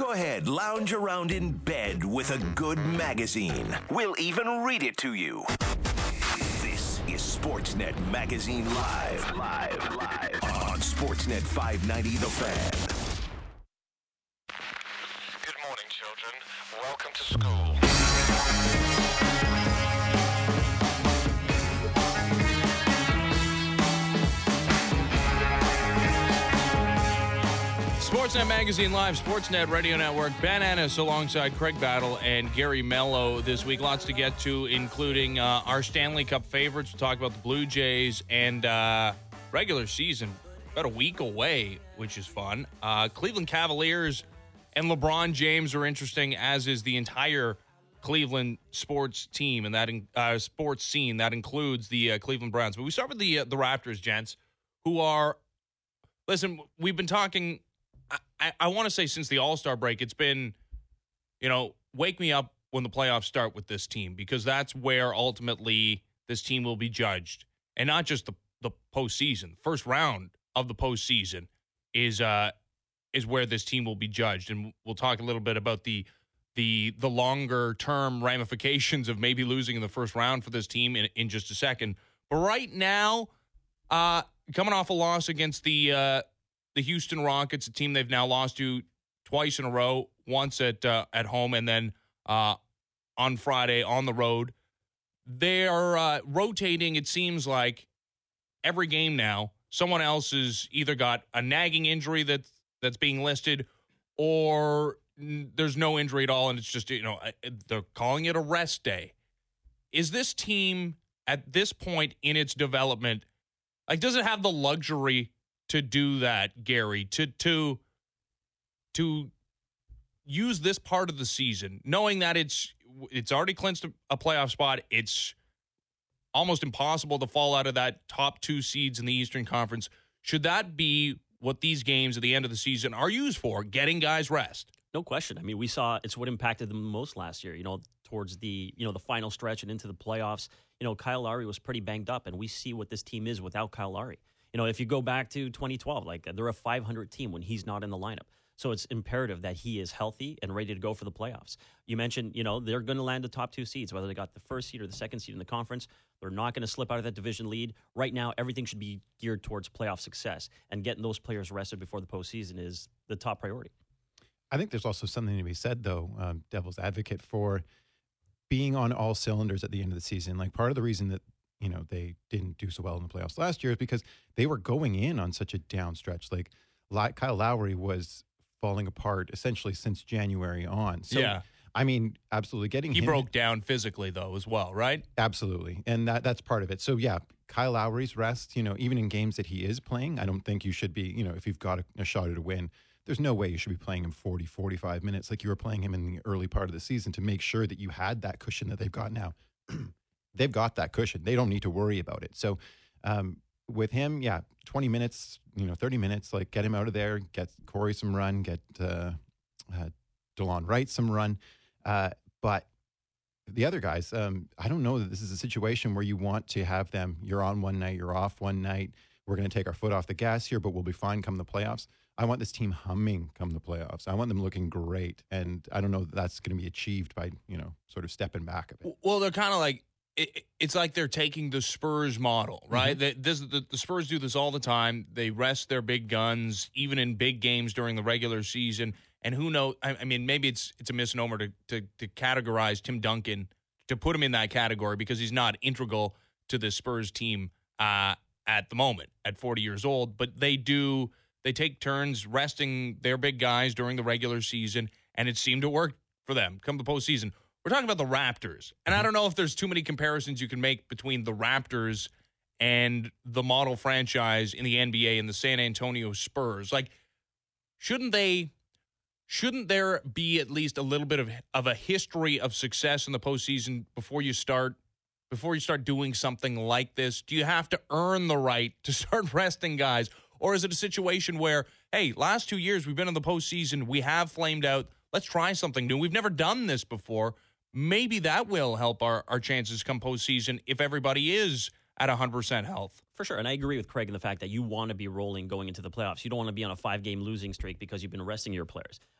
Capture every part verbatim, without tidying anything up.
Go ahead, lounge around in bed with a good magazine. We'll even read it to you. This is Sportsnet Magazine Live. Live, live. On Sportsnet five ninety The Fan. Good morning, children. Welcome to school. Sportsnet Magazine Live, Sportsnet Radio Network. Ben Ennis alongside Craig Battle and Gary Mello this week. Lots to get to, including uh, our Stanley Cup favorites. We'll talk about the Blue Jays and uh, regular season about a week away, which is fun. Uh, Cleveland Cavaliers and LeBron James are interesting, as is the entire Cleveland sports team and that in, uh, sports scene. That includes the uh, Cleveland Browns. But we start with the uh, the Raptors, gents, who are, listen, we've been talking, I, I want to say since the All-Star break, it's been, you know, wake me up when the playoffs start with this team, because that's where ultimately this team will be judged. And not just the, the postseason. First round of the postseason is uh, is where this team will be judged. And we'll talk a little bit about the the the longer-term ramifications of maybe losing in the first round for this team in, in just a second. But right now, uh, coming off a loss against the uh, the Houston Rockets, a team they've now lost to twice in a row, once at uh, at home and then uh, on Friday on the road. They're uh, rotating, it seems like, every game now. Someone else has either got a nagging injury that's, that's being listed, or there's no injury at all, and it's just, you know, they're calling it a rest day. Is this team at this point in its development, like, does it have the luxury to do that, Gary, to to to use this part of the season, knowing that it's it's already clinched a playoff spot, it's almost impossible to fall out of that top two seeds in the Eastern Conference? Should that be what these games at the end of the season are used for, getting guys rest? No question. I mean, we saw it's what impacted them most last year, you know, towards the, you know, the final stretch and into the playoffs. You know, Kyle Lowry was pretty banged up, and we see what this team is without Kyle Lowry. You know, if you go back to twenty twelve, like, they're a five hundred team when he's not in the lineup. So it's imperative that he is healthy and ready to go for the playoffs. You mentioned, you know, they're going to land the top two seeds, whether they got the first seed or the second seed in the conference. They're not going to slip out of that division lead. Right now, everything should be geared towards playoff success, and getting those players rested before the postseason is the top priority. I think there's also something to be said, though, um, devil's advocate, for being on all cylinders at the end of the season. Like, part of the reason that, you know, they didn't do so well in the playoffs last year is because they were going in on such a down stretch. Like, Kyle Lowry was falling apart essentially since January on. So, yeah. I mean, absolutely getting He him, broke down physically, though, as well, right? Absolutely. And that that's part of it. So, yeah, Kyle Lowry's rest, you know, even in games that he is playing, I don't think you should be, you know, if you've got a, a shot at a win, there's no way you should be playing him forty, forty-five minutes like you were playing him in the early part of the season, to make sure that you had that cushion that they've got now. They've got that cushion. They don't need to worry about it. So um, with him, yeah, twenty minutes, you know, thirty minutes, like, get him out of there, get Corey some run, get uh, uh, DeLon Wright some run. Uh, but the other guys, um, I don't know that this is a situation where you want to have them, you're on one night, you're off one night. We're going to take our foot off the gas here, but we'll be fine come the playoffs. I want this team humming come the playoffs. I want them looking great. And I don't know that that's going to be achieved by, you know, sort of stepping back a bit. Well, they're kind of like, it, it's like they're taking the Spurs model, right? Mm-hmm. They, this, the, the Spurs do this all the time. They rest their big guns, even in big games during the regular season. And who knows? I, I mean, maybe it's it's a misnomer to, to to categorize Tim Duncan, to put him in that category, because he's not integral to the Spurs team uh, at the moment at forty years old. But they do, they take turns resting their big guys during the regular season, and it seemed to work for them come the postseason. We're talking about the Raptors, and I don't know if there's too many comparisons you can make between the Raptors and the model franchise in the N B A and the San Antonio Spurs. Like, shouldn't they, shouldn't there be at least a little bit of of a history of success in the postseason before you start before you start doing something like this? Do you have to earn the right to start resting guys, or is it a situation where, hey, last two years we've been in the postseason, we have flamed out, let's try something new. We've never done this before. Maybe that will help our, our chances come postseason if everybody is at one hundred percent health. For sure, and I agree with Craig in the fact that you want to be rolling going into the playoffs. You don't want to be on a five-game losing streak because you've been resting your players.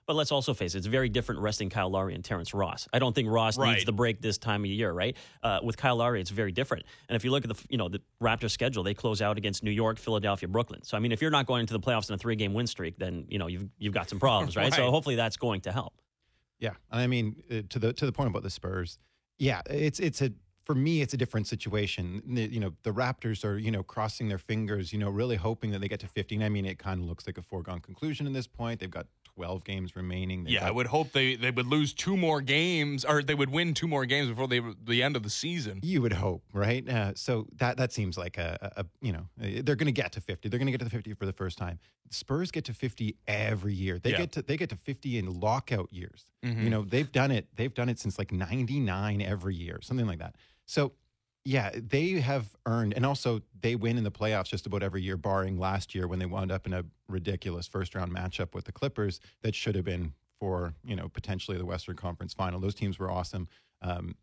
But let's also face it, it's very different resting Kyle Lowry and Terrence Ross. I don't think Ross Right. needs the break this time of year, right? Uh, with Kyle Lowry, it's very different. And if you look at the you know the Raptors schedule, they close out against New York, Philadelphia, Brooklyn. So I mean, if you're not going into the playoffs in a three-game win streak, then you know you've you've got some problems, right? Right. So hopefully that's going to help. Yeah, and I mean uh, to the to the point about the Spurs. Yeah, it's it's a for me it's a different situation. The- You know, the Raptors are you know crossing their fingers, you know, really hoping that they get to fifteen. I mean, it kind of looks like a foregone conclusion at this point. They've got twelve games remaining. They've Yeah, got, I would hope they, they would lose two more games, or they would win two more games before they the end of the season. You would hope, right? Uh, so that that seems like a, a, a you know they're going to get to fifty. They're going to get to the fifty for the first time. Spurs get to fifty every year. They Yeah. get to they get to fifty in lockout years. Mhm. You know they've done it. They've done it since like ninety-nine every year, something like that. So yeah, they have earned, and also they win in the playoffs just about every year, barring last year when they wound up in a ridiculous first round matchup with the Clippers that should have been for you know potentially the Western Conference Final. Those teams were awesome. Um,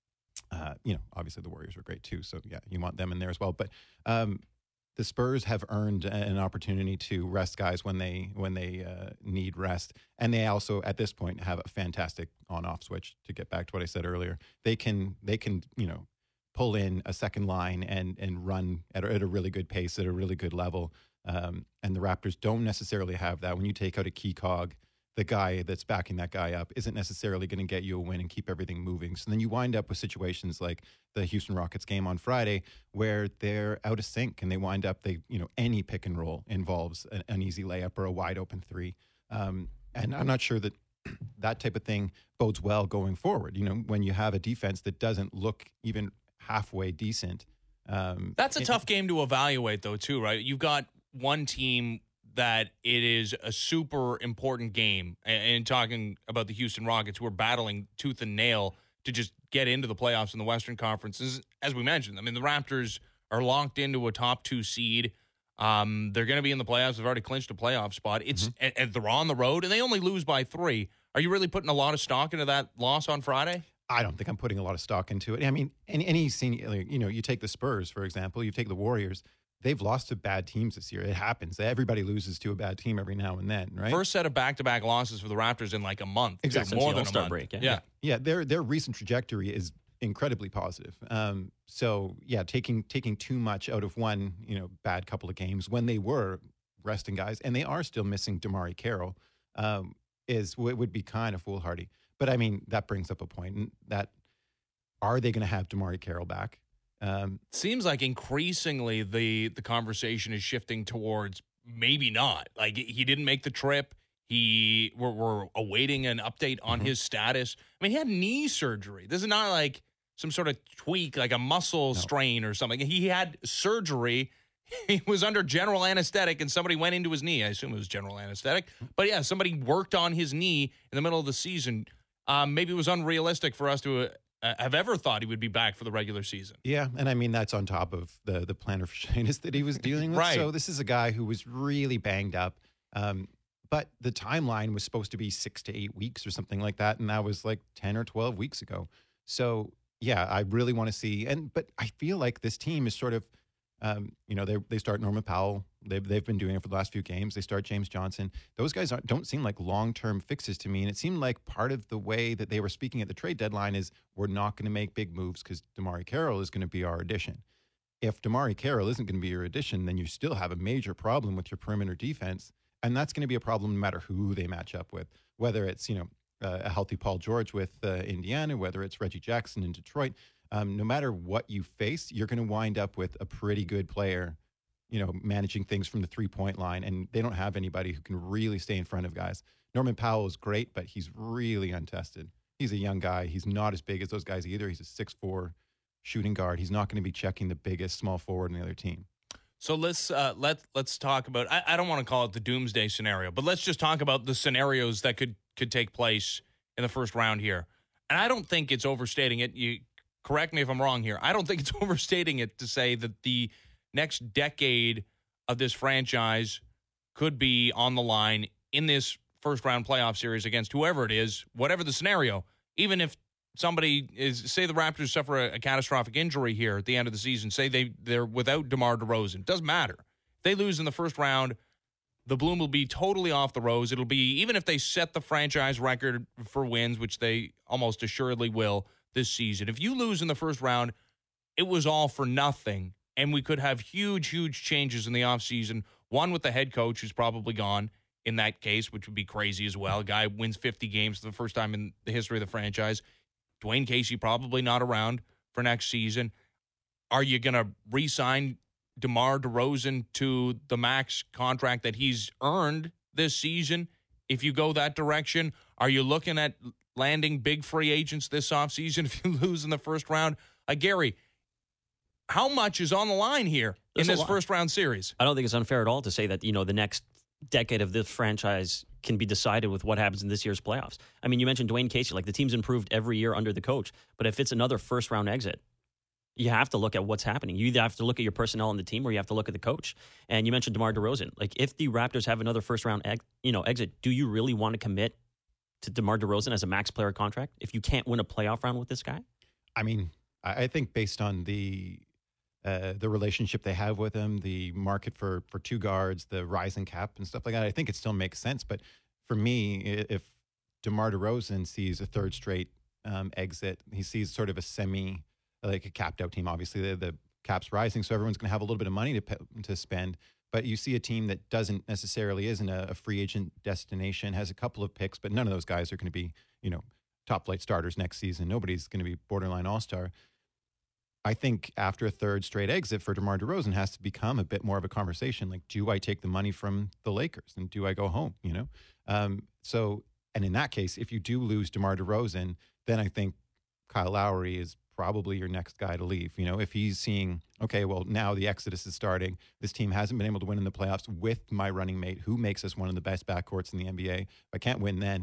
uh, you know, obviously the Warriors were great too. So yeah, you want them in there as well. But um, the Spurs have earned a- an opportunity to rest guys when they when they uh, need rest, and they also at this point have a fantastic on-off switch. To get back to what I said earlier, they can they can you know pull in a second line and and run at a, at a really good pace at a really good level. Um, and the Raptors don't necessarily have that. When you take out a key cog, the guy that's backing that guy up isn't necessarily going to get you a win and keep everything moving. So then you wind up with situations like the Houston Rockets game on Friday where they're out of sync and they wind up, they, you know, any pick and roll involves an, an easy layup or a wide open three. Um, and I'm not sure that that type of thing bodes well going forward. You know, when you have a defense that doesn't look even halfway decent. Um, That's a it- tough game to evaluate, though, too, right? You've got one team that it is a super important game. And, and talking about the Houston Rockets, who are battling tooth and nail to just get into the playoffs in the Western Conference. As, as we mentioned, I mean, the Raptors are locked into a top two seed. Um, they're going to be in the playoffs. They've already clinched a playoff spot. It's and, and they're on the road, and they only lose by three. Are you really putting a lot of stock into that loss on Friday? I don't think I'm putting a lot of stock into it. I mean, any, any senior, like, you know, you take the Spurs, for example, you take the Warriors, they've lost to bad teams this year. It happens. Everybody loses to a bad team every now and then, right? First set of back-to-back losses for the Raptors in like a month. Exactly. More Since the than a All-Star month. break, yeah. yeah. Yeah, their their recent trajectory is incredibly positive. Um, so yeah, taking taking too much out of one, you know, bad couple of games when they were resting guys, and they are still missing DeMarre Carroll, um, is w- would be kind of foolhardy. But I mean, that brings up a point and that are they going to have DeMarre Carroll back? Um, Seems like increasingly the the conversation is shifting towards maybe not. Like he didn't make the trip. He we're, we're awaiting an update on his status. I mean, he had knee surgery. This is not like some sort of tweak, like a muscle strain or something. He had surgery. He was under general anesthetic, and somebody went into his knee. I assume it was general anesthetic. But yeah, somebody worked on his knee in the middle of the season. Um, maybe it was unrealistic for us to uh, have ever thought he would be back for the regular season. Yeah, and I mean that's on top of the the plantar fasciitis that he was dealing with. Right. So this is a guy who was really banged up. Um, but the timeline was supposed to be six to eight weeks or something like that, and that was like ten or twelve weeks ago. So yeah, I really want to see. And but I feel like this team is sort of, um, you know, they they start Norman Powell. They've they've been doing it for the last few games. They start James Johnson. Those guys aren't, don't seem like long term fixes to me. And it seemed like part of the way that they were speaking at the trade deadline is we're not going to make big moves because DeMarre Carroll is going to be our addition. If DeMarre Carroll isn't going to be your addition, then you still have a major problem with your perimeter defense, and that's going to be a problem no matter who they match up with. Whether it's you know uh, a healthy Paul George with uh, Indiana, whether it's Reggie Jackson in Detroit. Um, no matter what you face, you're going to wind up with a pretty good player, you know, managing things from the three-point line, and they don't have anybody who can really stay in front of guys. Norman Powell is great, but he's really untested. He's a young guy. He's not as big as those guys either. He's a six foot four shooting guard. He's not going to be checking the biggest small forward in the other team. So let's uh, let let's talk about. I, I don't want to call it the doomsday scenario, but let's just talk about the scenarios that could could take place in the first round here. And I don't think it's overstating it. You correct me if I'm wrong here. I don't think it's overstating it to say that the next decade of this franchise could be on the line in this first round playoff series against whoever it is, whatever the scenario. Even if somebody is, say the Raptors suffer a, a catastrophic injury here at the end of the season, say they, they're without DeMar DeRozan, doesn't matter. If they lose in the first round, the bloom will be totally off the rose. It'll be, even if they set the franchise record for wins, which they almost assuredly will this season, if you lose in the first round, it was all for nothing. And we could have huge, huge changes in the offseason. One with the head coach who's probably gone in that case, which would be crazy as well. A guy wins fifty games for the first time in the history of the franchise. Dwayne Casey probably not around for next season. Are you going to re-sign DeMar DeRozan to the max contract that he's earned this season if you go that direction? Are you looking at landing big free agents this offseason if you lose in the first round? Uh, Gary, how much is on the line here There's in this a lot. first round series? I don't think it's unfair at all to say that, you know, the next decade of this franchise can be decided with what happens in this year's playoffs. I mean, you mentioned Dwayne Casey. Like, the team's improved every year under the coach. But if it's another first-round exit, you have to look at what's happening. You either have to look at your personnel on the team or you have to look at the coach. And you mentioned DeMar DeRozan. Like, if the Raptors have another first-round ex- you know, exit, do you really want to commit to DeMar DeRozan as a max player contract if you can't win a playoff round with this guy? I mean, I I think based on the uh, the relationship they have with him, the market for for two guards, the rising cap and stuff like that, I think it still makes sense. But for me, i- if DeMar DeRozan sees a third straight um, exit, he sees sort of a semi, like a capped out team. Obviously, the, the cap's rising, so everyone's going to have a little bit of money to pe- to spend. But you see a team that doesn't necessarily isn't a, a free agent destination, has a couple of picks, but none of those guys are going to be, you know, top flight starters next season. Nobody's going to be borderline all star. I think after a third straight exit for DeMar DeRozan has to become a bit more of a conversation. Like, do I take the money from the Lakers and do I go home? You know, um, so and in that case, if you do lose DeMar DeRozan, then I think Kyle Lowry is probably your next guy to leave. You know, if he's seeing, okay, well, now the exodus is starting. This team hasn't been able to win in the playoffs with my running mate, who makes us one of the best backcourts in the N B A. If I can't win then,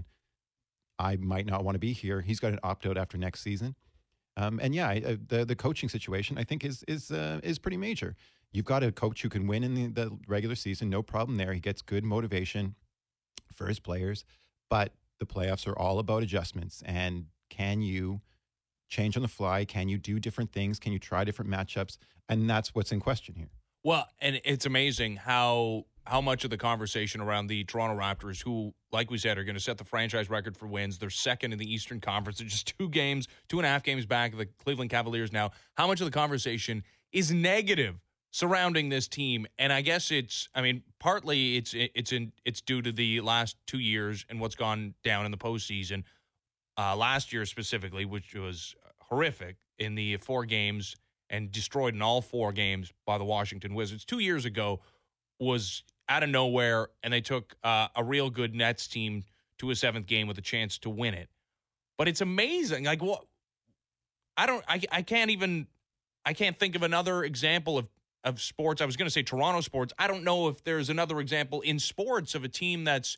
I might not want to be here. He's got an opt-out after next season. Um, and yeah, I, the the coaching situation, I think, is is uh, is pretty major. You've got a coach who can win in the, the regular season, no problem there. He gets good motivation for his players. But the playoffs are all about adjustments. And can you change on the fly? Can you do different things? Can you try different matchups? And that's what's in question here. Well, and it's amazing how how much of the conversation around the Toronto Raptors, who, like we said, are going to set the franchise record for wins. They're second in the Eastern Conference. They're just two games, two and a half games back of the Cleveland Cavaliers now. How much of the conversation is negative surrounding this team? And I guess it's, I mean, partly it's it's in it's due to the last two years and what's gone down in the postseason. Uh, last year specifically, which was horrific in the four games and destroyed in all four games by the Washington Wizards. Two years ago was out of nowhere, and they took uh, a real good Nets team to a seventh game with a chance to win it. But it's amazing. Like, what? I don't. I. I can't even. I can't think of another example of of sports. I was going to say Toronto sports. I don't know if there's another example in sports of a team that's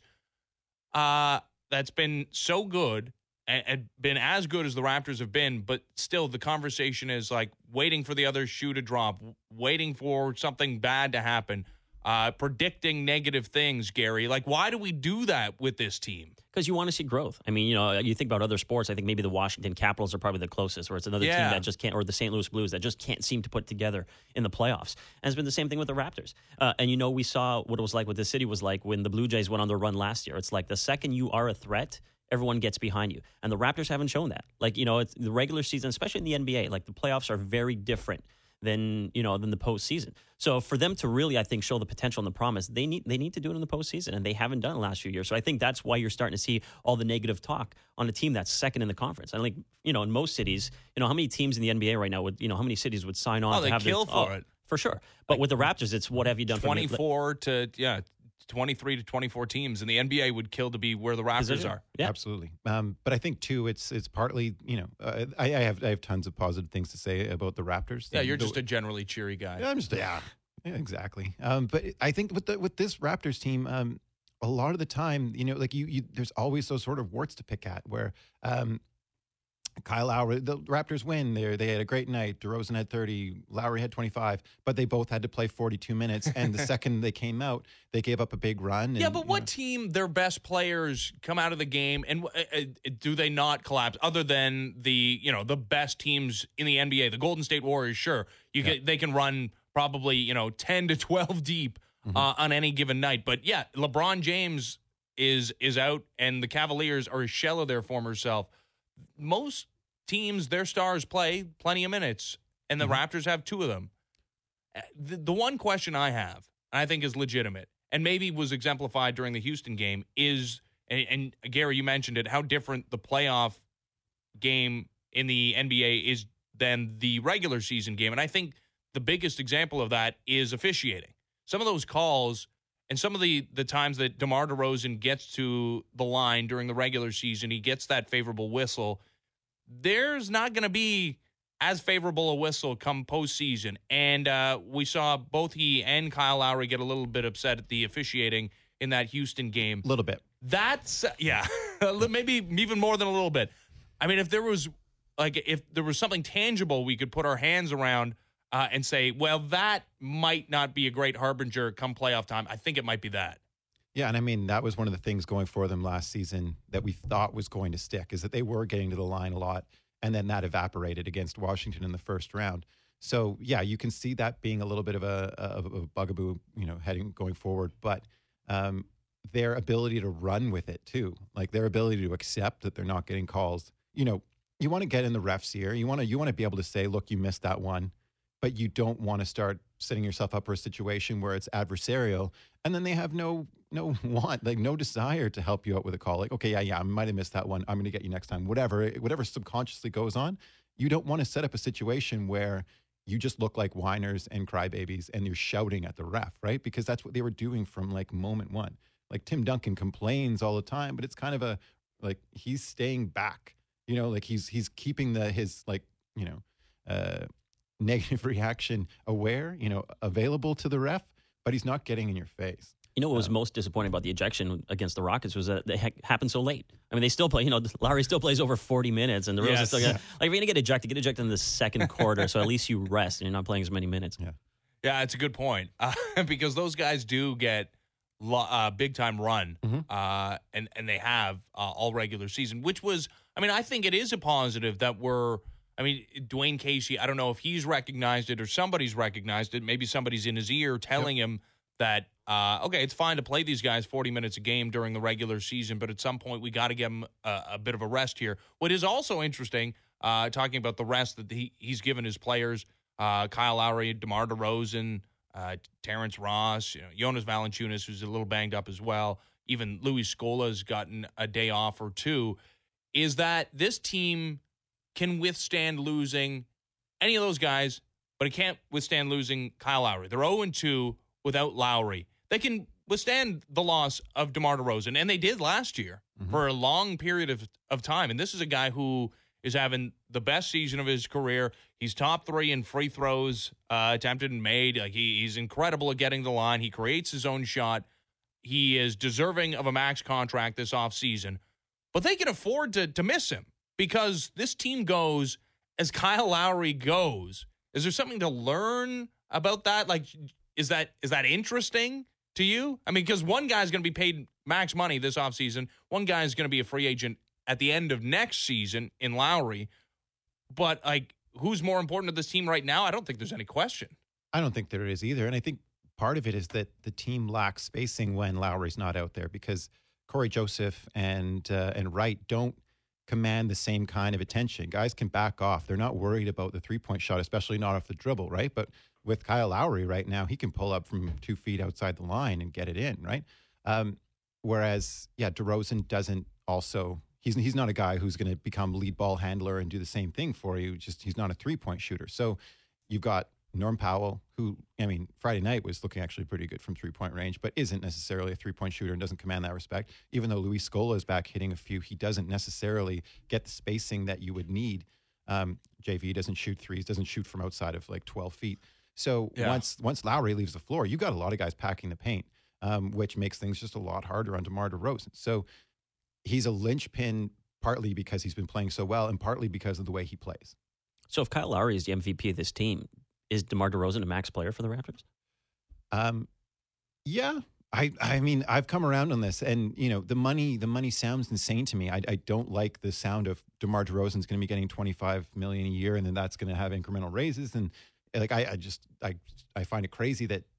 uh that's been so good and, and been as good as the Raptors have been, but still the conversation is like waiting for the other shoe to drop, waiting for something bad to happen. Uh, predicting negative things, Gary. Like, why do we do that with this team? Because you want to see growth. I mean, you know, you think about other sports. I think maybe the Washington Capitals are probably the closest, where it's another Yeah. team that just can't, or the Saint Louis Blues that just can't seem to put together in the playoffs. And it's been the same thing with the Raptors. Uh, and, you know, we saw what it was like, what the city was like when the Blue Jays went on their run last year. It's like the second you are a threat, everyone gets behind you. And the Raptors haven't shown that. Like, you know, it's the regular season, especially in the N B A, like the playoffs are very different than, you know, than the postseason. So for them to really, I think, show the potential and the promise, they need they need to do it in the postseason, and they haven't done it the last few years. So I think that's why you're starting to see all the negative talk on a team that's second in the conference. I think, you know, in most cities, you know, how many teams in the N B A right now would, you know, how many cities would sign on Oh, to they have kill their, for oh, it. For sure. But with the Raptors, it's what have you done for me? twenty-four to, yeah, twenty-three to twenty-four teams, and the N B A would kill to be where the Raptors Position. are. Yeah. Absolutely. Um, but I think too, it's it's partly, you know, uh, I, I have I have tons of positive things to say about the Raptors. Yeah, The- you're the- just a generally cheery guy. Yeah, I'm just yeah, yeah, exactly. Um, but I think with the with this Raptors team, um, a lot of the time, you know, like you, you there's always those sort of warts to pick at where. Um, Kyle Lowry, the Raptors win. They they had a great night. DeRozan had thirty, Lowry had twenty-five, but they both had to play forty-two minutes. And the second they came out, they gave up a big run. And, Yeah, but you what know, team, their best players come out of the game, and uh, uh, do they not collapse? Other than the, you know, the best teams in the N B A, the Golden State Warriors, sure, you Yeah. can, they can run probably, you know, ten to twelve deep mm-hmm. uh, on any given night. But yeah, LeBron James is is out, and the Cavaliers are a shell of their former self. Most teams, their stars play plenty of minutes, and the mm-hmm. Raptors have two of them. The, the one question I have, and I think is legitimate, and maybe was exemplified during the Houston game, is, and, and Gary, you mentioned it, how different the playoff game in the N B A is than the regular season game. And I think the biggest example of that is officiating. Some of those calls and some of the, the times that DeMar DeRozan gets to the line during the regular season, he gets that favorable whistle. There's not going to be as favorable a whistle come postseason. And uh, we saw both he and Kyle Lowry get a little bit upset at the officiating in that Houston game. A little bit. That's, yeah, maybe even more than a little bit. I mean, if there was, like, if there was something tangible we could put our hands around uh, and say, well, that might not be a great harbinger come playoff time, I think it might be that. Yeah, and I mean, that was one of the things going for them last season that we thought was going to stick, is that they were getting to the line a lot, and then that evaporated against Washington in the first round. So, yeah, you can see that being a little bit of a, of a bugaboo, you know, heading going forward. But um, their ability to run with it, too, like their ability to accept that they're not getting calls. You know, you want to get in the ref's ear. You want to you want to be able to say, look, you missed that one, but you don't want to start setting yourself up for a situation where it's adversarial, and then they have no no want, like no desire to help you out with a call. Like, okay, yeah, yeah, I might have missed that one. I'm going to get you next time. Whatever, whatever subconsciously goes on, you don't want to set up a situation where you just look like whiners and crybabies and you're shouting at the ref, right? Because that's what they were doing from like moment one. Like Tim Duncan complains all the time, but it's kind of a, like he's staying back, you know, like he's, he's keeping the, his like, you know, uh, negative reaction aware, you know, available to the ref, but he's not getting in your face. You know what was Um, most disappointing about the ejection against the Rockets was that they ha- happened so late. I mean, they still play, you know, Lowry still plays over forty minutes, and the Rose Yes. is still gonna, like, if you're going to get ejected, get ejected in the second quarter, so at least you rest and you're not playing as many minutes. Yeah. Yeah, it's a good point uh, because those guys do get lo- uh, big time run, Mm-hmm. uh, and and they have uh, all regular season, which was, I mean, I think it is a positive that we're. I mean, Dwayne Casey. I don't know if he's recognized it or somebody's recognized it. Maybe somebody's in his ear telling him that uh, okay, it's fine to play these guys forty minutes a game during the regular season, but at some point we got to give them a, a bit of a rest here. What is also interesting, uh, talking about the rest that he, he's given his players. Uh, Kyle Lowry, DeMar DeRozan, uh, Terrence Ross, you know, Jonas Valanciunas, who's a little banged up as well. Even Luis Scola's gotten a day off or two. Is that this team can withstand losing any of those guys, but it can't withstand losing Kyle Lowry. They're oh and two without Lowry. They can withstand the loss of DeMar DeRozan, and they did last year mm-hmm. for a long period of, of time. And this is a guy who is having the best season of his career. He's top three in free throws uh, attempted and made. Like he, he's incredible at getting the line. He creates his own shot. He is deserving of a max contract this offseason. But they can afford to, to miss him because this team goes as Kyle Lowry goes. Is there something to learn about that? Like, is that is that interesting to you? I mean, because one guy's going to be paid max money this offseason. One guy's going to be a free agent at the end of next season in Lowry. But, like, who's more important to this team right now? I don't think there's any question. I don't think there is either. And I think part of it is that the team lacks spacing when Lowry's not out there because Corey Joseph and uh, and Wright don't command the same kind of attention. Guys can back off. They're not worried about the three-point shot, especially not off the dribble, right? But with Kyle Lowry right now, he can pull up from two feet outside the line and get it in, right? Um, whereas, yeah, DeRozan doesn't also... He's he's not a guy who's going to become lead ball handler and do the same thing for you. Just he's not a three-point shooter. So you've got Norm Powell, who, I mean, Friday night was looking actually pretty good from three-point range, but isn't necessarily a three-point shooter and doesn't command that respect. Even though Luis Scola is back hitting a few, he doesn't necessarily get the spacing that you would need. Um, J V doesn't shoot threes, doesn't shoot from outside of like twelve feet. So Yeah. once once Lowry leaves the floor, you got a lot of guys packing the paint, um, which makes things just a lot harder on DeMar DeRozan. So he's a linchpin partly because he's been playing so well and partly because of the way he plays. So if Kyle Lowry is the M V P of this team, is DeMar DeRozan a max player for the Raptors? Um, yeah, I, I mean, I've come around on this, and you know, the money, the money sounds insane to me. I, I don't like the sound of DeMar DeRozan's going to be getting twenty-five million a year, and then that's going to have incremental raises, and like I, I just, I, I find it crazy that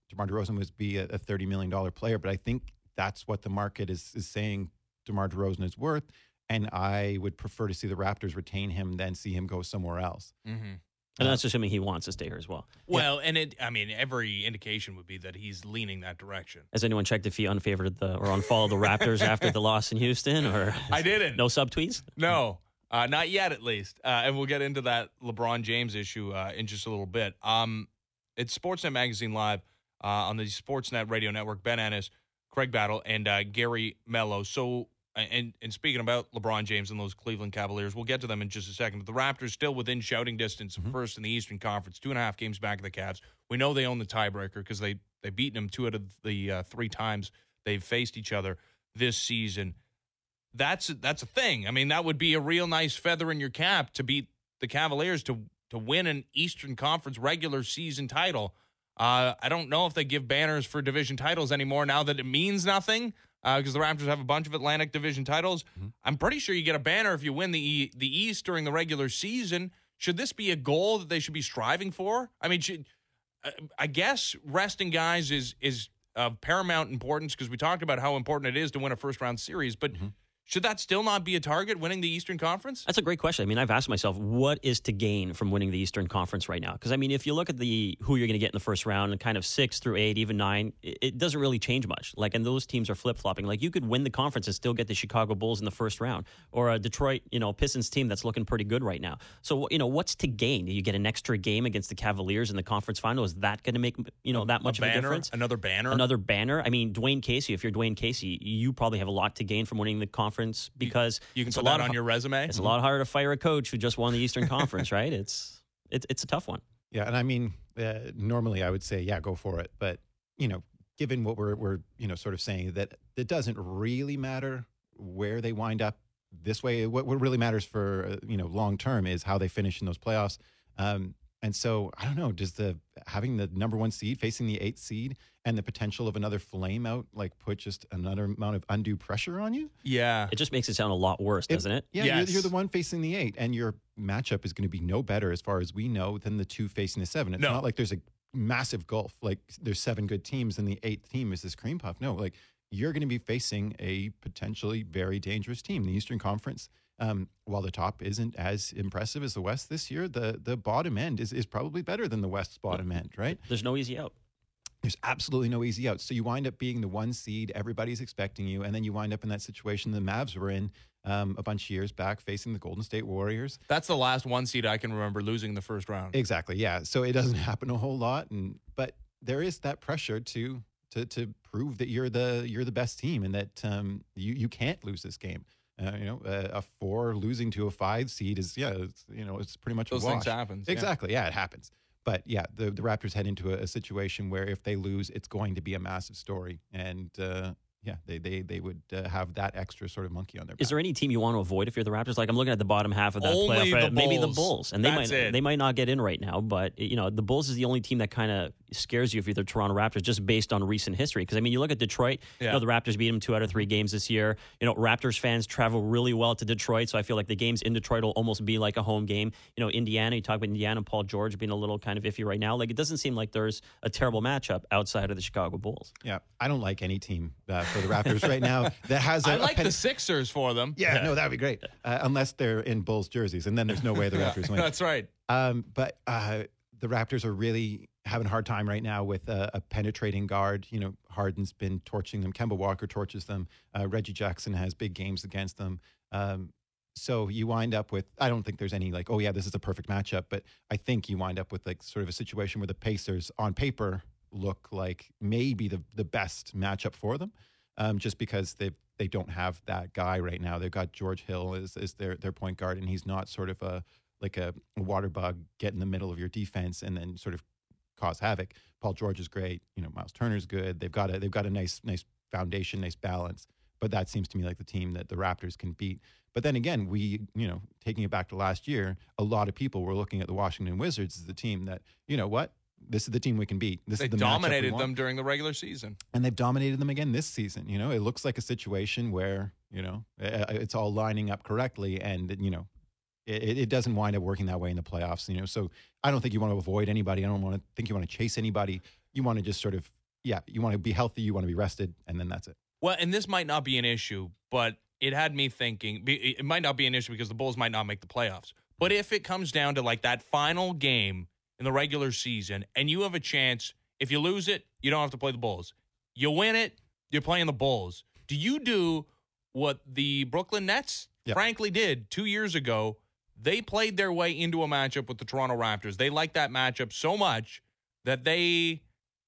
DeMar DeRozan would be a, a thirty million dollars player, but I think that's what the market is, is saying DeMar DeRozan is worth. And I would prefer to see the Raptors retain him than see him go somewhere else. Mm-hmm. And that's assuming he wants to stay here as well. Well, and it, I mean, every indication would be that he's leaning that direction. Has anyone checked if he unfavored the or unfollowed the Raptors after the loss in Houston? Or I didn't. No subtweets? No, uh, not yet, at least. Uh, and we'll get into that LeBron James issue uh, in just a little bit. Um, it's Sportsnet Magazine Live uh, on the Sportsnet Radio Network. Ben Ennis, Craig Battle, and uh, Gary Mello. So. And, and speaking about LeBron James and those Cleveland Cavaliers, we'll get to them in just a second. But the Raptors still within shouting distance of mm-hmm. first in the Eastern Conference, two and a half games back of the Cavs. We know they own the tiebreaker because they, they've beaten them two out of the uh, three times they've faced each other this season. That's, that's a thing. I mean, that would be a real nice feather in your cap to beat the Cavaliers to, to win an Eastern Conference regular season title. Uh, I don't know if they give banners for division titles anymore now that it means nothing. Because uh, the Raptors have a bunch of Atlantic Division titles. Mm-hmm. I'm pretty sure you get a banner if you win the e- the East during the regular season. Should this be a goal that they should be striving for? I mean, should, uh, I guess resting guys is is of paramount importance because we talked about how important it is to win a first round series. But mm-hmm. should that still not be a target, winning the Eastern Conference? That's a great question. I mean, I've asked myself, what is to gain from winning the Eastern Conference right now? Because, I mean, if you look at the who you're going to get in the first round and kind of six through eight, even nine, it, it doesn't really change much. Like, and those teams are flip-flopping. Like, you could win the conference and still get the Chicago Bulls in the first round or a Detroit, you know, Pistons team that's looking pretty good right now. So, you know, what's to gain? Do you get an extra game against the Cavaliers in the conference final? Is that going to make, you know, that much a banner, of a difference? Another banner? Another banner? I mean, Dwayne Casey, if you're Dwayne Casey, you probably have a lot to gain from winning the conference because You can it's put a lot that on of, your resume. It's mm-hmm. a lot harder to fire a coach who just won the Eastern Conference, right? It's it's it's a tough one. Yeah, and I mean, uh, normally I would say, yeah, go for it. But you know, given what we're we're you know sort of saying that it doesn't really matter where they wind up this way. What what really matters for uh, you know long term is how they finish in those playoffs. Um, and so I don't know, does the having the number one seed facing the eighth seed and the potential of another flame out like put just another amount of undue pressure on you? Yeah. It just makes it sound a lot worse, doesn't it? Yeah, yes. you're, you're the one facing the eight, and your matchup is going to be no better as far as we know than the two facing the seven. It's no. not like there's a massive gulf, like there's seven good teams and the eighth team is this cream puff. No, like you're going to be facing a potentially very dangerous team. The Eastern Conference, um, while the top isn't as impressive as the West this year, the the bottom end is, is probably better than the West's bottom end, right? There's no easy out. There's absolutely no easy out. So you wind up being the one seed, everybody's expecting you, and then you wind up in that situation the Mavs were in um, a bunch of years back facing the Golden State Warriors. That's the last one seed I can remember losing the first round. Exactly, yeah. So it doesn't happen a whole lot, and but there is that pressure to to to prove that you're the you're the best team and that um, you you can't lose this game. Uh, you know, uh, a four losing to a five seed is yeah, it's, you know, it's pretty much those a wash. things happen. Exactly, yeah. yeah, it happens. But yeah, the, the Raptors head into a, a situation where if they lose, it's going to be a massive story. And uh, yeah, they they they would uh, have that extra sort of monkey on their back. Is there any team you want to avoid if you're the Raptors? Like I'm looking at the bottom half of that Only playoff. Right? the Maybe the Bulls. Bulls, and they That's might it. they might not get in right now. But you know, the Bulls is the only team that kind of scares you if you're the Toronto Raptors, just based on recent history. Because I mean, you look at Detroit. Yeah. You know, the Raptors beat them two out of three games this year. You know, Raptors fans travel really well to Detroit, so I feel like the games in Detroit will almost be like a home game. You know, Indiana. You talk about Indiana, Paul George being a little kind of iffy right now. Like it doesn't seem like there's a terrible matchup outside of the Chicago Bulls. Yeah, I don't like any team uh, for the Raptors right now that has. A, I like a pen- the Sixers for them. Yeah, no, that'd be great. Uh, unless they're in Bulls jerseys, and then there's no way the Raptors win. That's right. Um, but uh, the Raptors are really having a hard time right now with a, a penetrating guard. You know, Harden's been torching them. Kemba Walker torches them. Uh, Reggie Jackson has big games against them. Um, so you wind up with, I don't think there's any like, oh yeah, this is a perfect matchup. But I think you wind up with like sort of a situation where the Pacers on paper look like maybe the, the best matchup for them. Um, just because they they don't have that guy right now. They've got George Hill as, as their, their point guard, and he's not sort of a like a water bug, get in the middle of your defense and then sort of cause havoc. Paul George is great. You know, Miles Turner's good. They've got a they've got a nice nice foundation, nice balance. But that seems to me like the team that the Raptors can beat. But then again, we, you know, taking it back to last year, a lot of people were looking at the Washington Wizards as the team that, you know what, this is the team we can beat. This They is the matchup we dominated want. them during the regular season. And they've dominated them again this season. You know, it looks like a situation where, you know, uh, it's all lining up correctly. And, you know, it, it doesn't wind up working that way in the playoffs. You know, so I don't think you want to avoid anybody. I don't want to think you want to chase anybody. You want to just sort of yeah, you want to be healthy, you want to be rested, and then that's it. Well, and this might not be an issue, but it had me thinking, be- it might not be an issue because the Bulls might not make the playoffs. But if it comes down to like that final game in the regular season and you have a chance, if you lose it, you don't have to play the Bulls. You win it, you're playing the Bulls. Do you do what the Brooklyn Nets Yep. frankly did two years ago? They played their way into a matchup with the Toronto Raptors. They liked that matchup so much that they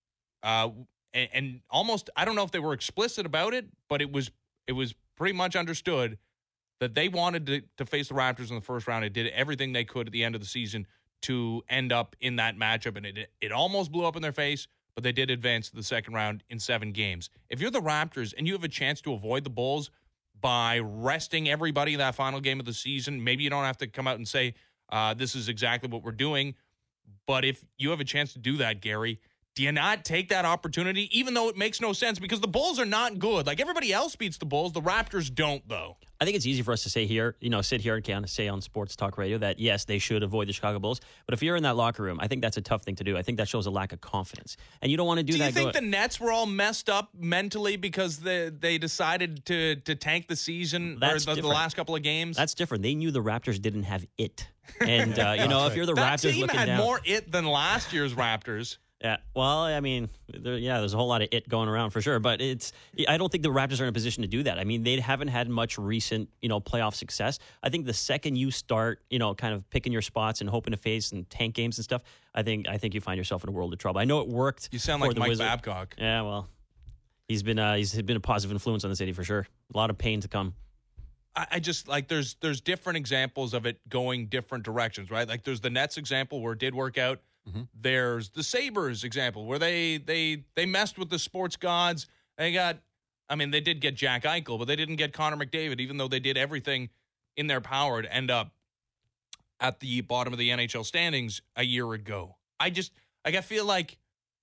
uh, and, and almost, I don't know if they were explicit about it, but it was it was pretty much understood that they wanted to, to face the Raptors in the first round. It did everything they could at the end of the season to end up in that matchup, and it it almost blew up in their face, but they did advance to the second round in seven games. If you're the Raptors and you have a chance to avoid the Bulls by resting everybody in that final game of the season, maybe you don't have to come out and say, uh, this is exactly what we're doing, but if you have a chance to do that, Gary, do you not take that opportunity, even though it makes no sense? Because the Bulls are not good. Like, everybody else beats the Bulls. The Raptors don't, though. I think it's easy for us to say here, you know, sit here and kind of say on Sports Talk Radio that, yes, they should avoid the Chicago Bulls. But if you're in that locker room, I think that's a tough thing to do. I think that shows a lack of confidence. And you don't want to do, Do that. you think go- the Nets were all messed up mentally because they, they decided to, to tank the season That's or the, the different. last couple of games? That's different. They knew the Raptors didn't have it. And, uh, you know, That's if you're the that Raptors team looking had down. more it than last year's Raptors. Yeah, well, I mean, there, yeah, there's a whole lot of it going around for sure, but it's. I don't think the Raptors are in a position to do that. I mean, they haven't had much recent, you know, playoff success. I think the second you start, you know, kind of picking your spots and hoping to face and tank games and stuff, I think I think you find yourself in a world of trouble. I know it worked. You sound for like the Mike Wizards. Babcock. Yeah, well, he's been uh, he's been a positive influence on the city for sure. A lot of pain to come. I, I just like there's there's different examples of it going different directions, right? Like there's the Nets example where it did work out. Mm-hmm. There's the Sabres example where they they they messed with the sports gods. They got, I mean, they did get Jack Eichel, but they didn't get Connor McDavid, even though they did everything in their power to end up at the bottom of the N H L standings a year ago. I just, like, I feel like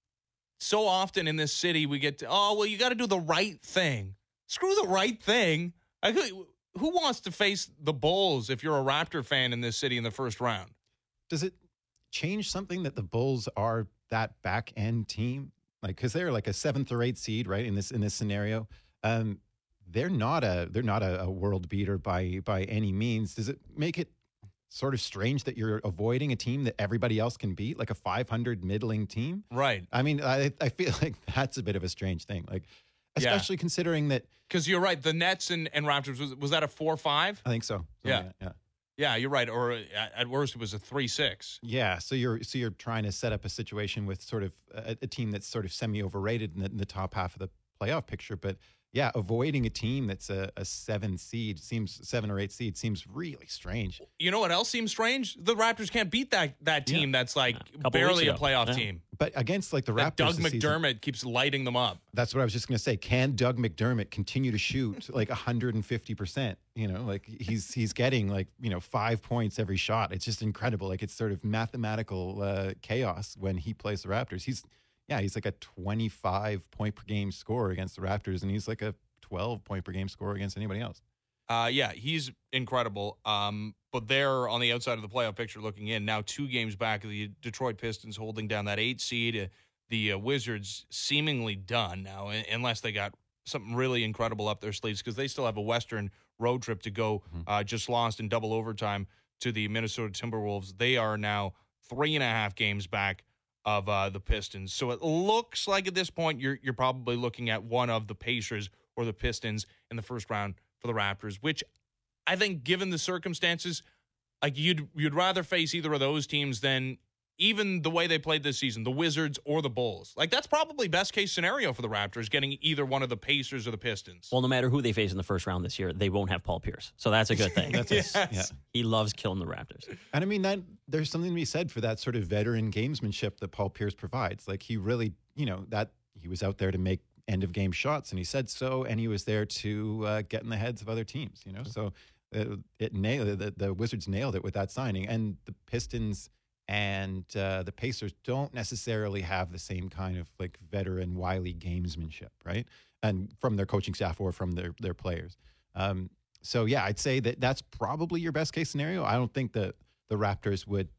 so often in this city we get to, oh, well, you got to do the right thing. Screw the right thing. I, who wants to face the Bulls if you're a Raptor fan in this city in the first round? Does it change something that the Bulls are that back end team? Like, because they're like a seventh or eighth seed, right? In this in this scenario, um, they're not a they're not a, a world beater by by any means. Does it make it sort of strange that you're avoiding a team that everybody else can beat, like a five hundred middling team? Right. I mean, I I feel like that's a bit of a strange thing. Like, especially yeah. considering that. Because you're right, the Nets and, and Raptors was was that a four five? I think so. Yeah. Like yeah. Yeah, you're right. Or at, at worst, it was a three six. Yeah, so you're so you're trying to set up a situation with sort of a, a team that's sort of semi overrated in the, in the top half of the playoff picture. But yeah, avoiding a team that's a, a seven seed seems seven or eight seed seems really strange. You know what else seems strange? The Raptors can't beat that that team yeah. that's like a barely a ago. playoff yeah. team. But against like the that Raptors, Doug this McDermott season, keeps lighting them up. That's what I was just going to say. Can Doug McDermott continue to shoot like one hundred fifty percent? You know, like he's he's getting like, you know, five points every shot. It's just incredible. Like it's sort of mathematical uh, chaos when he plays the Raptors. He's yeah, he's like a twenty-five point per game scorer against the Raptors, and he's like a twelve point per game scorer against anybody else. Uh, yeah, he's incredible. Um, but they're on the outside of the playoff picture looking in. Now two games back of the Detroit Pistons holding down that eight seed. Uh, the uh, Wizards seemingly done now, unless they got something really incredible up their sleeves, because they still have a Western road trip to go. Mm-hmm. Uh, just lost in double overtime to the Minnesota Timberwolves. They are now three and a half games back of uh, the Pistons. So it looks like at this point you're you're probably looking at one of the Pacers or the Pistons in the first round for the Raptors, which I think, given the circumstances, like you'd you'd rather face either of those teams than even the way they played this season, the Wizards or the Bulls. Like, that's probably best case scenario for the Raptors, getting either one of the Pacers or the Pistons. Well, no matter who they face in the first round this year, they won't have Paul Pierce. So that's a good thing. That's yes. a, yeah. He loves killing the Raptors. And I mean, that there's something to be said for that sort of veteran gamesmanship that Paul Pierce provides. Like, he really, you know, that he was out there to make end of game shots, and he said so, and he was there to uh, get in the heads of other teams, you know. So uh, it nailed the, the Wizards nailed it with that signing, and the Pistons and uh, the Pacers don't necessarily have the same kind of like veteran wily gamesmanship, right? And from their coaching staff or from their their players. Um, so yeah, I'd say that that's probably your best case scenario. I don't think that the Raptors would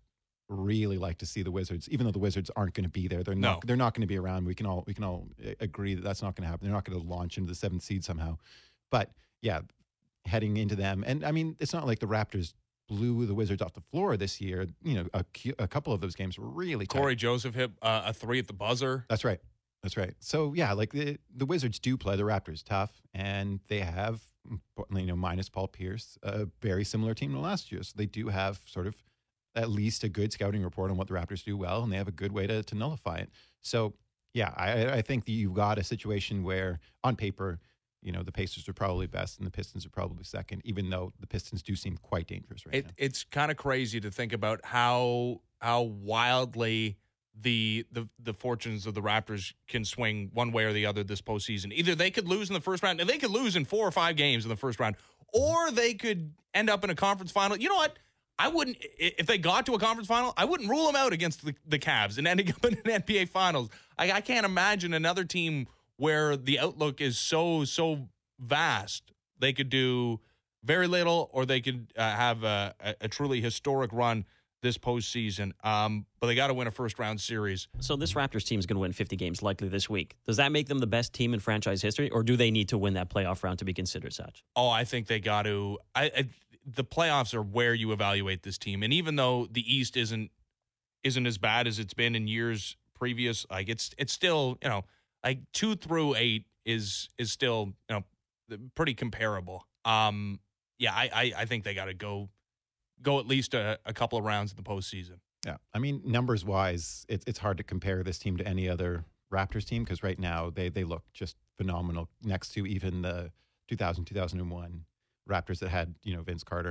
really like to see the Wizards, even though the Wizards aren't going to be there. They're not. No. They're not going to be around. We can all we can all agree that that's not going to happen. They're not going to launch into the seventh seed somehow. But yeah, heading into them, and I mean, it's not like the Raptors blew the Wizards off the floor this year. You know, a, a couple of those games were really tight. Corey Joseph hit uh, a three at the buzzer. That's right. That's right. So yeah, like the the Wizards do play the Raptors tough, and they have, you know, minus Paul Pierce, a very similar team to last year. So they do have sort of at least a good scouting report on what the Raptors do well, and they have a good way to, to nullify it. So, yeah, I, I think that you've got a situation where, on paper, you know, the Pacers are probably best and the Pistons are probably second, even though the Pistons do seem quite dangerous right It, now. it's kind of crazy to think about how how wildly the, the the fortunes of the Raptors can swing one way or the other this postseason. Either they could lose in the first round, and they could lose in four or five games in the first round, or they could end up in a conference final. You know what? I wouldn't, if they got to a conference final, I wouldn't rule them out against the, the Cavs and ending up in an N B A Finals. I, I can't imagine another team where the outlook is so, so vast. They could do very little, or they could uh, have a, a, a truly historic run this postseason. Um, but they got to win a first-round series. So this Raptors team is going to win fifty games likely this week. Does that make them the best team in franchise history, or do they need to win that playoff round to be considered such? Oh, I think they got to I, I, the playoffs are where you evaluate this team. And even though the East isn't isn't as bad as it's been in years previous, like it's it's still, you know, like two through eight is is still, you know, pretty comparable. Um, yeah, I, I, I think they got to go go at least a, a couple of rounds in the postseason. Yeah. I mean, numbers wise, it, it's hard to compare this team to any other Raptors team because right now they, they look just phenomenal next to even the two thousand, two thousand one Raptors that had, you know, Vince Carter.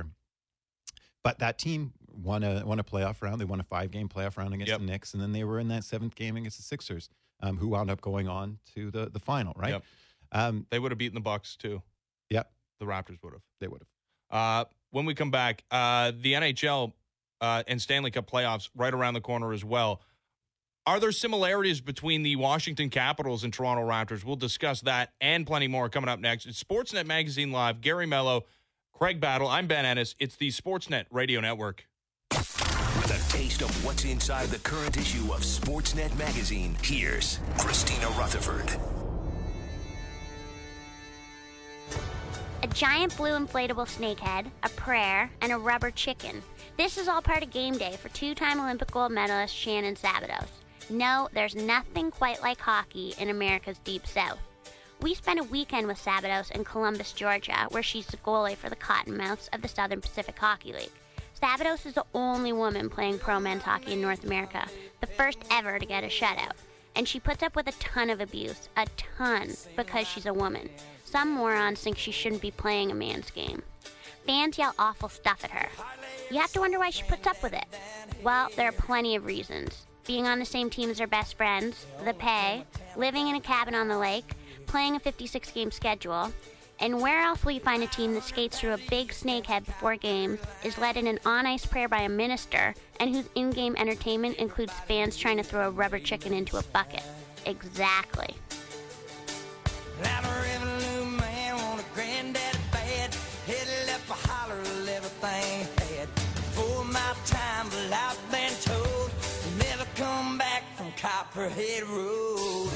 But that team won a won a playoff round. They won a five-game playoff round against Yep. the Knicks, and then they were in that seventh game against the Sixers, um, who wound up going on to the, the final, right? Yep. Um, They would have beaten the Bucks too. yep, The Raptors would have. they would have. Uh, when we come back, uh, the N H L uh, and Stanley Cup playoffs right around the corner as well. Are there similarities between the Washington Capitals and Toronto Raptors? We'll discuss that and plenty more coming up next. It's Sportsnet Magazine Live. Gary Mello, Craig Battle. I'm Ben Ennis. It's the Sportsnet Radio Network. With a taste of what's inside the current issue of Sportsnet Magazine, here's Christina Rutherford. A giant blue inflatable snakehead, a prayer, and a rubber chicken. This is all part of game day for two-time Olympic gold medalist Shannon Szabados. No, there's nothing quite like hockey in America's Deep South. We spent a weekend with Szabados in Columbus, Georgia, where she's the goalie for the Cottonmouths of the Southern Pacific Hockey League. Szabados is the only woman playing pro men's hockey in North America, the first ever to get a shutout. And she puts up with a ton of abuse, a ton, because she's a woman. Some morons think she shouldn't be playing a man's game. Fans yell awful stuff at her. You have to wonder why she puts up with it. Well, there are plenty of reasons. Being on the same team as her best friends, the pay, living in a cabin on the lake, playing a fifty-six game schedule, and where else will you find a team that skates through a big snakehead before games, is led in an on-ice prayer by a minister, and whose in-game entertainment includes fans trying to throw a rubber chicken into a bucket? Exactly. I'm a revenue man, want a granddaddy bad. Headed left for holler of everything had. For my time, but I've been told to never come back from Copperhead Road.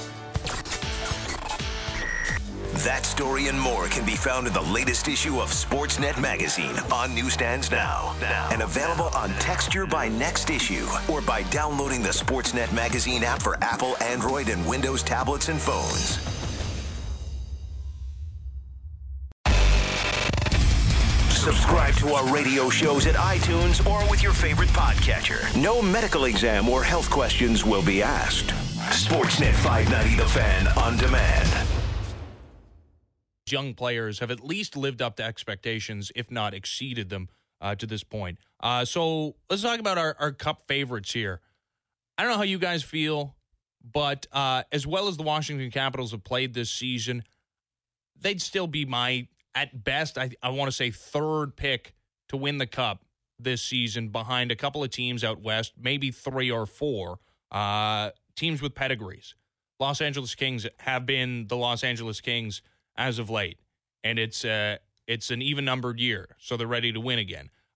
That story and more can be found in the latest issue of Sportsnet Magazine on newsstands now. now. And available on Texture by next issue or by downloading the Sportsnet Magazine app for Apple, Android, and Windows tablets and phones. Subscribe to our radio shows at iTunes or with your favorite podcatcher. No medical exam or health questions will be asked. Sportsnet five ninety The Fan on demand. Young players have at least lived up to expectations, if not exceeded them uh, to this point. Uh, so let's talk about our, our cup favorites here. I don't know how you guys feel, but uh, as well as the Washington Capitals have played this season, they'd still be my, at best, I, I want to say third pick to win the cup this season behind a couple of teams out west, maybe three or four, uh, teams with pedigrees. Los Angeles Kings have been the Los Angeles Kings as of late, and it's uh, it's an even-numbered year, so they're ready to win again.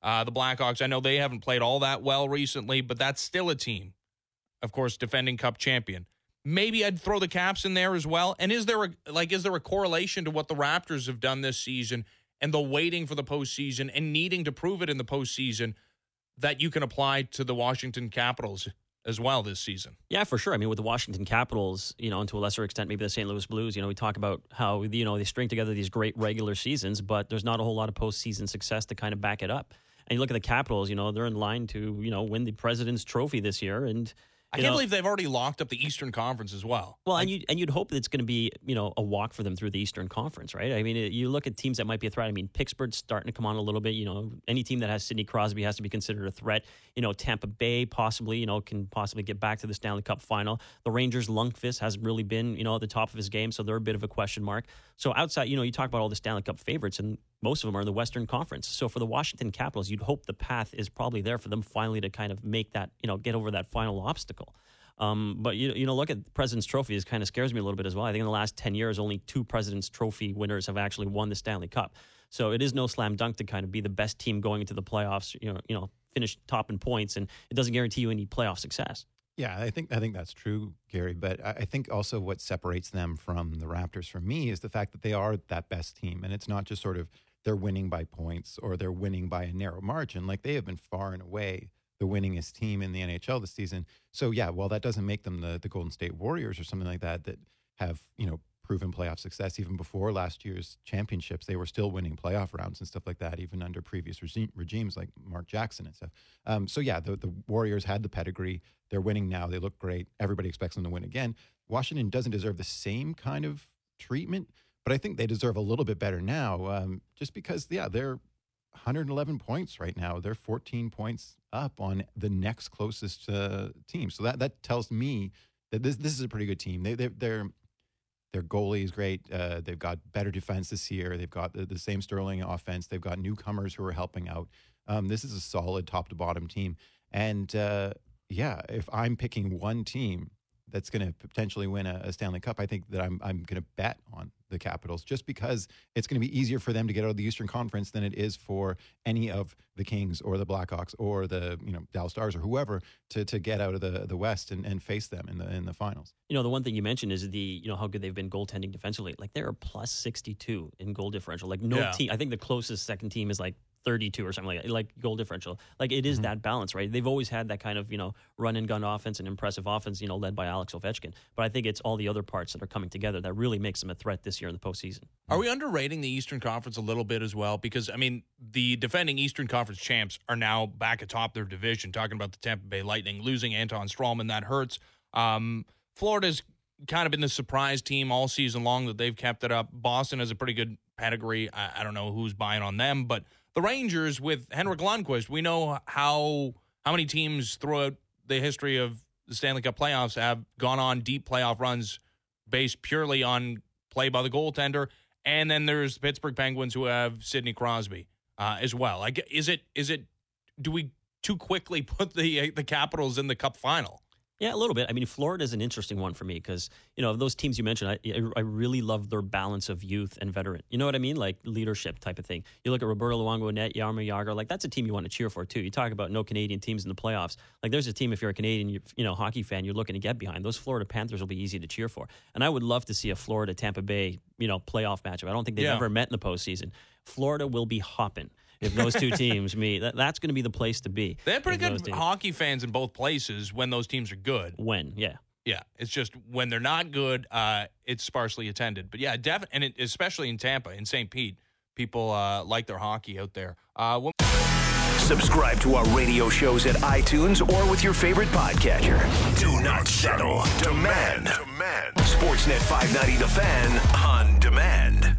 Uh, the Blackhawks, I know they haven't played all that well recently, but that's still a team, of course, defending Cup champion. Maybe I'd throw the Caps in there as well. And is there a like is there a correlation to what the Raptors have done this season and the waiting for the postseason and needing to prove it in the postseason that you can apply to the Washington Capitals as well this season? Yeah, for sure. I mean, with the Washington Capitals, you know, and to a lesser extent, maybe the Saint Louis Blues, you know, we talk about how, you know, they string together these great regular seasons, but there's not a whole lot of postseason success to kind of back it up. And you look at the Capitals, you know, they're in line to, you know, win the President's Trophy this year. And I can't know, believe they've already locked up the Eastern Conference as well. Well, and, you, and you'd hope that it's going to be, you know, a walk for them through the Eastern Conference, right? I mean, it, you look at teams that might be a threat. I mean, Pittsburgh's starting to come on a little bit. You know, any team that has Sidney Crosby has to be considered a threat. You know, Tampa Bay possibly, you know, can possibly get back to the Stanley Cup final. The Rangers, Lundqvist hasn't really been, you know, at the top of his game, so they're a bit of a question mark. So outside, you know, you talk about all the Stanley Cup favorites, and most of them are in the Western Conference. So for the Washington Capitals, you'd hope the path is probably there for them finally to kind of make that, you know, get over that final obstacle. Um, but, you, you know, look at the President's Trophy. It kind of scares me a little bit as well. I think in the last ten years, only two President's Trophy winners have actually won the Stanley Cup. So it is no slam dunk to kind of be the best team going into the playoffs, you know, you know, finish top in points, and it doesn't guarantee you any playoff success. Yeah, I think I think that's true, Gary. But I think also what separates them from the Raptors for me is the fact that they are that best team. And it's not just sort of they're winning by points or they're winning by a narrow margin. Like, they have been far and away the winningest team in the N H L this season. So yeah, while that doesn't make them the, the Golden State Warriors or something like that, that have, you know, proven playoff success even before last year's championships, they were still winning playoff rounds and stuff like that, even under previous regime, regimes like Mark Jackson and stuff. Um, so yeah, the, the Warriors had the pedigree. They're winning now. They look great. Everybody expects them to win again. Washington doesn't deserve the same kind of treatment, but I think they deserve a little bit better now, um, just because, yeah, they're one hundred eleven points right now. They're fourteen points up on the next closest uh, team. So that that tells me that this this is a pretty good team. They they they're their goalie is great. Uh, they've got better defense this year. They've got the, the same Sterling offense. They've got newcomers who are helping out. Um, this is a solid top to bottom team. And uh, yeah, if I'm picking one team that's going to potentially win a, a Stanley Cup, I think that I'm I'm going to bet on the Capitals, just because it's going to be easier for them to get out of the Eastern Conference than it is for any of the Kings or the Blackhawks or the, you know, Dallas Stars or whoever to to get out of the, the West and, and face them in the in the finals. You know, the one thing you mentioned is the, you know, how good they've been goaltending defensively. Like, they're plus sixty-two in goal differential. Like, no Yeah. team, I think the closest second team is like thirty-two or something like that, like goal differential. Like, it is mm-hmm. that balance, right? They've always had that kind of, you know, run and gun offense and impressive offense, you know, led by Alex Ovechkin. But I think it's all the other parts that are coming together that really makes them a threat this year in the postseason. Are we underrating the Eastern Conference a little bit as well? Because, I mean, the defending Eastern Conference champs are now back atop their division. Talking about the Tampa Bay Lightning losing Anton Strawman, that hurts. Um, Florida's kind of been the surprise team all season long that they've kept it up. Boston has a pretty good pedigree. I, I don't know who's buying on them, but the Rangers with Henrik Lundqvist, we know how how many teams throughout the history of the Stanley Cup playoffs have gone on deep playoff runs based purely on play by the goaltender. And then there's the Pittsburgh Penguins who have Sidney Crosby uh, as well. Like, is it is it do we too quickly put the the Capitals in the Cup final? Yeah, a little bit. I mean, Florida is an interesting one for me because, you know, of those teams you mentioned, I, I really love their balance of youth and veteran. You know what I mean? Like, leadership type of thing. You look at Roberto Luongo, Net, Jaromir Jagr, like, that's a team you want to cheer for, too. You talk about no Canadian teams in the playoffs. Like, there's a team, if you're a Canadian, you, you know, hockey fan, you're looking to get behind. Those Florida Panthers will be easy to cheer for. And I would love to see a Florida-Tampa Bay, you know, playoff matchup. I don't think they've Yeah. ever met in the postseason. Florida will be hopping if those two teams meet. That, that's going to be the place to be. They have pretty if those good teams- hockey fans in both places when those teams are good. When, yeah. Yeah, it's just when they're not good, uh, it's sparsely attended. But yeah, def- and it, especially in Tampa, in Saint Pete, people uh, like their hockey out there. Uh, when- Subscribe to our radio shows at iTunes or with your favorite podcatcher. Do not settle. Demand. Demand. Sportsnet five ninety The Fan on demand.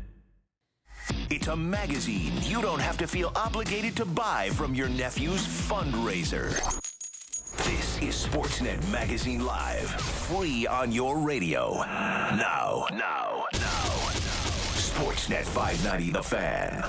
It's a magazine you don't have to feel obligated to buy from your nephew's fundraiser. This is Sportsnet Magazine Live, free on your radio. Now, now, now. Sportsnet five ninety The Fan.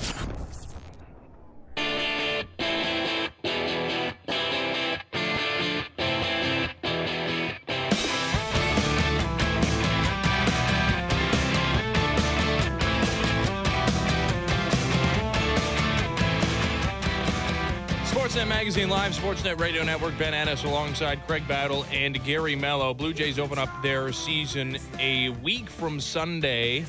Sportsnet Magazine Live, Sportsnet Radio Network, Ben Ennis alongside Craig Battle and Gary Mello. Blue Jays open up their season a week from Sunday.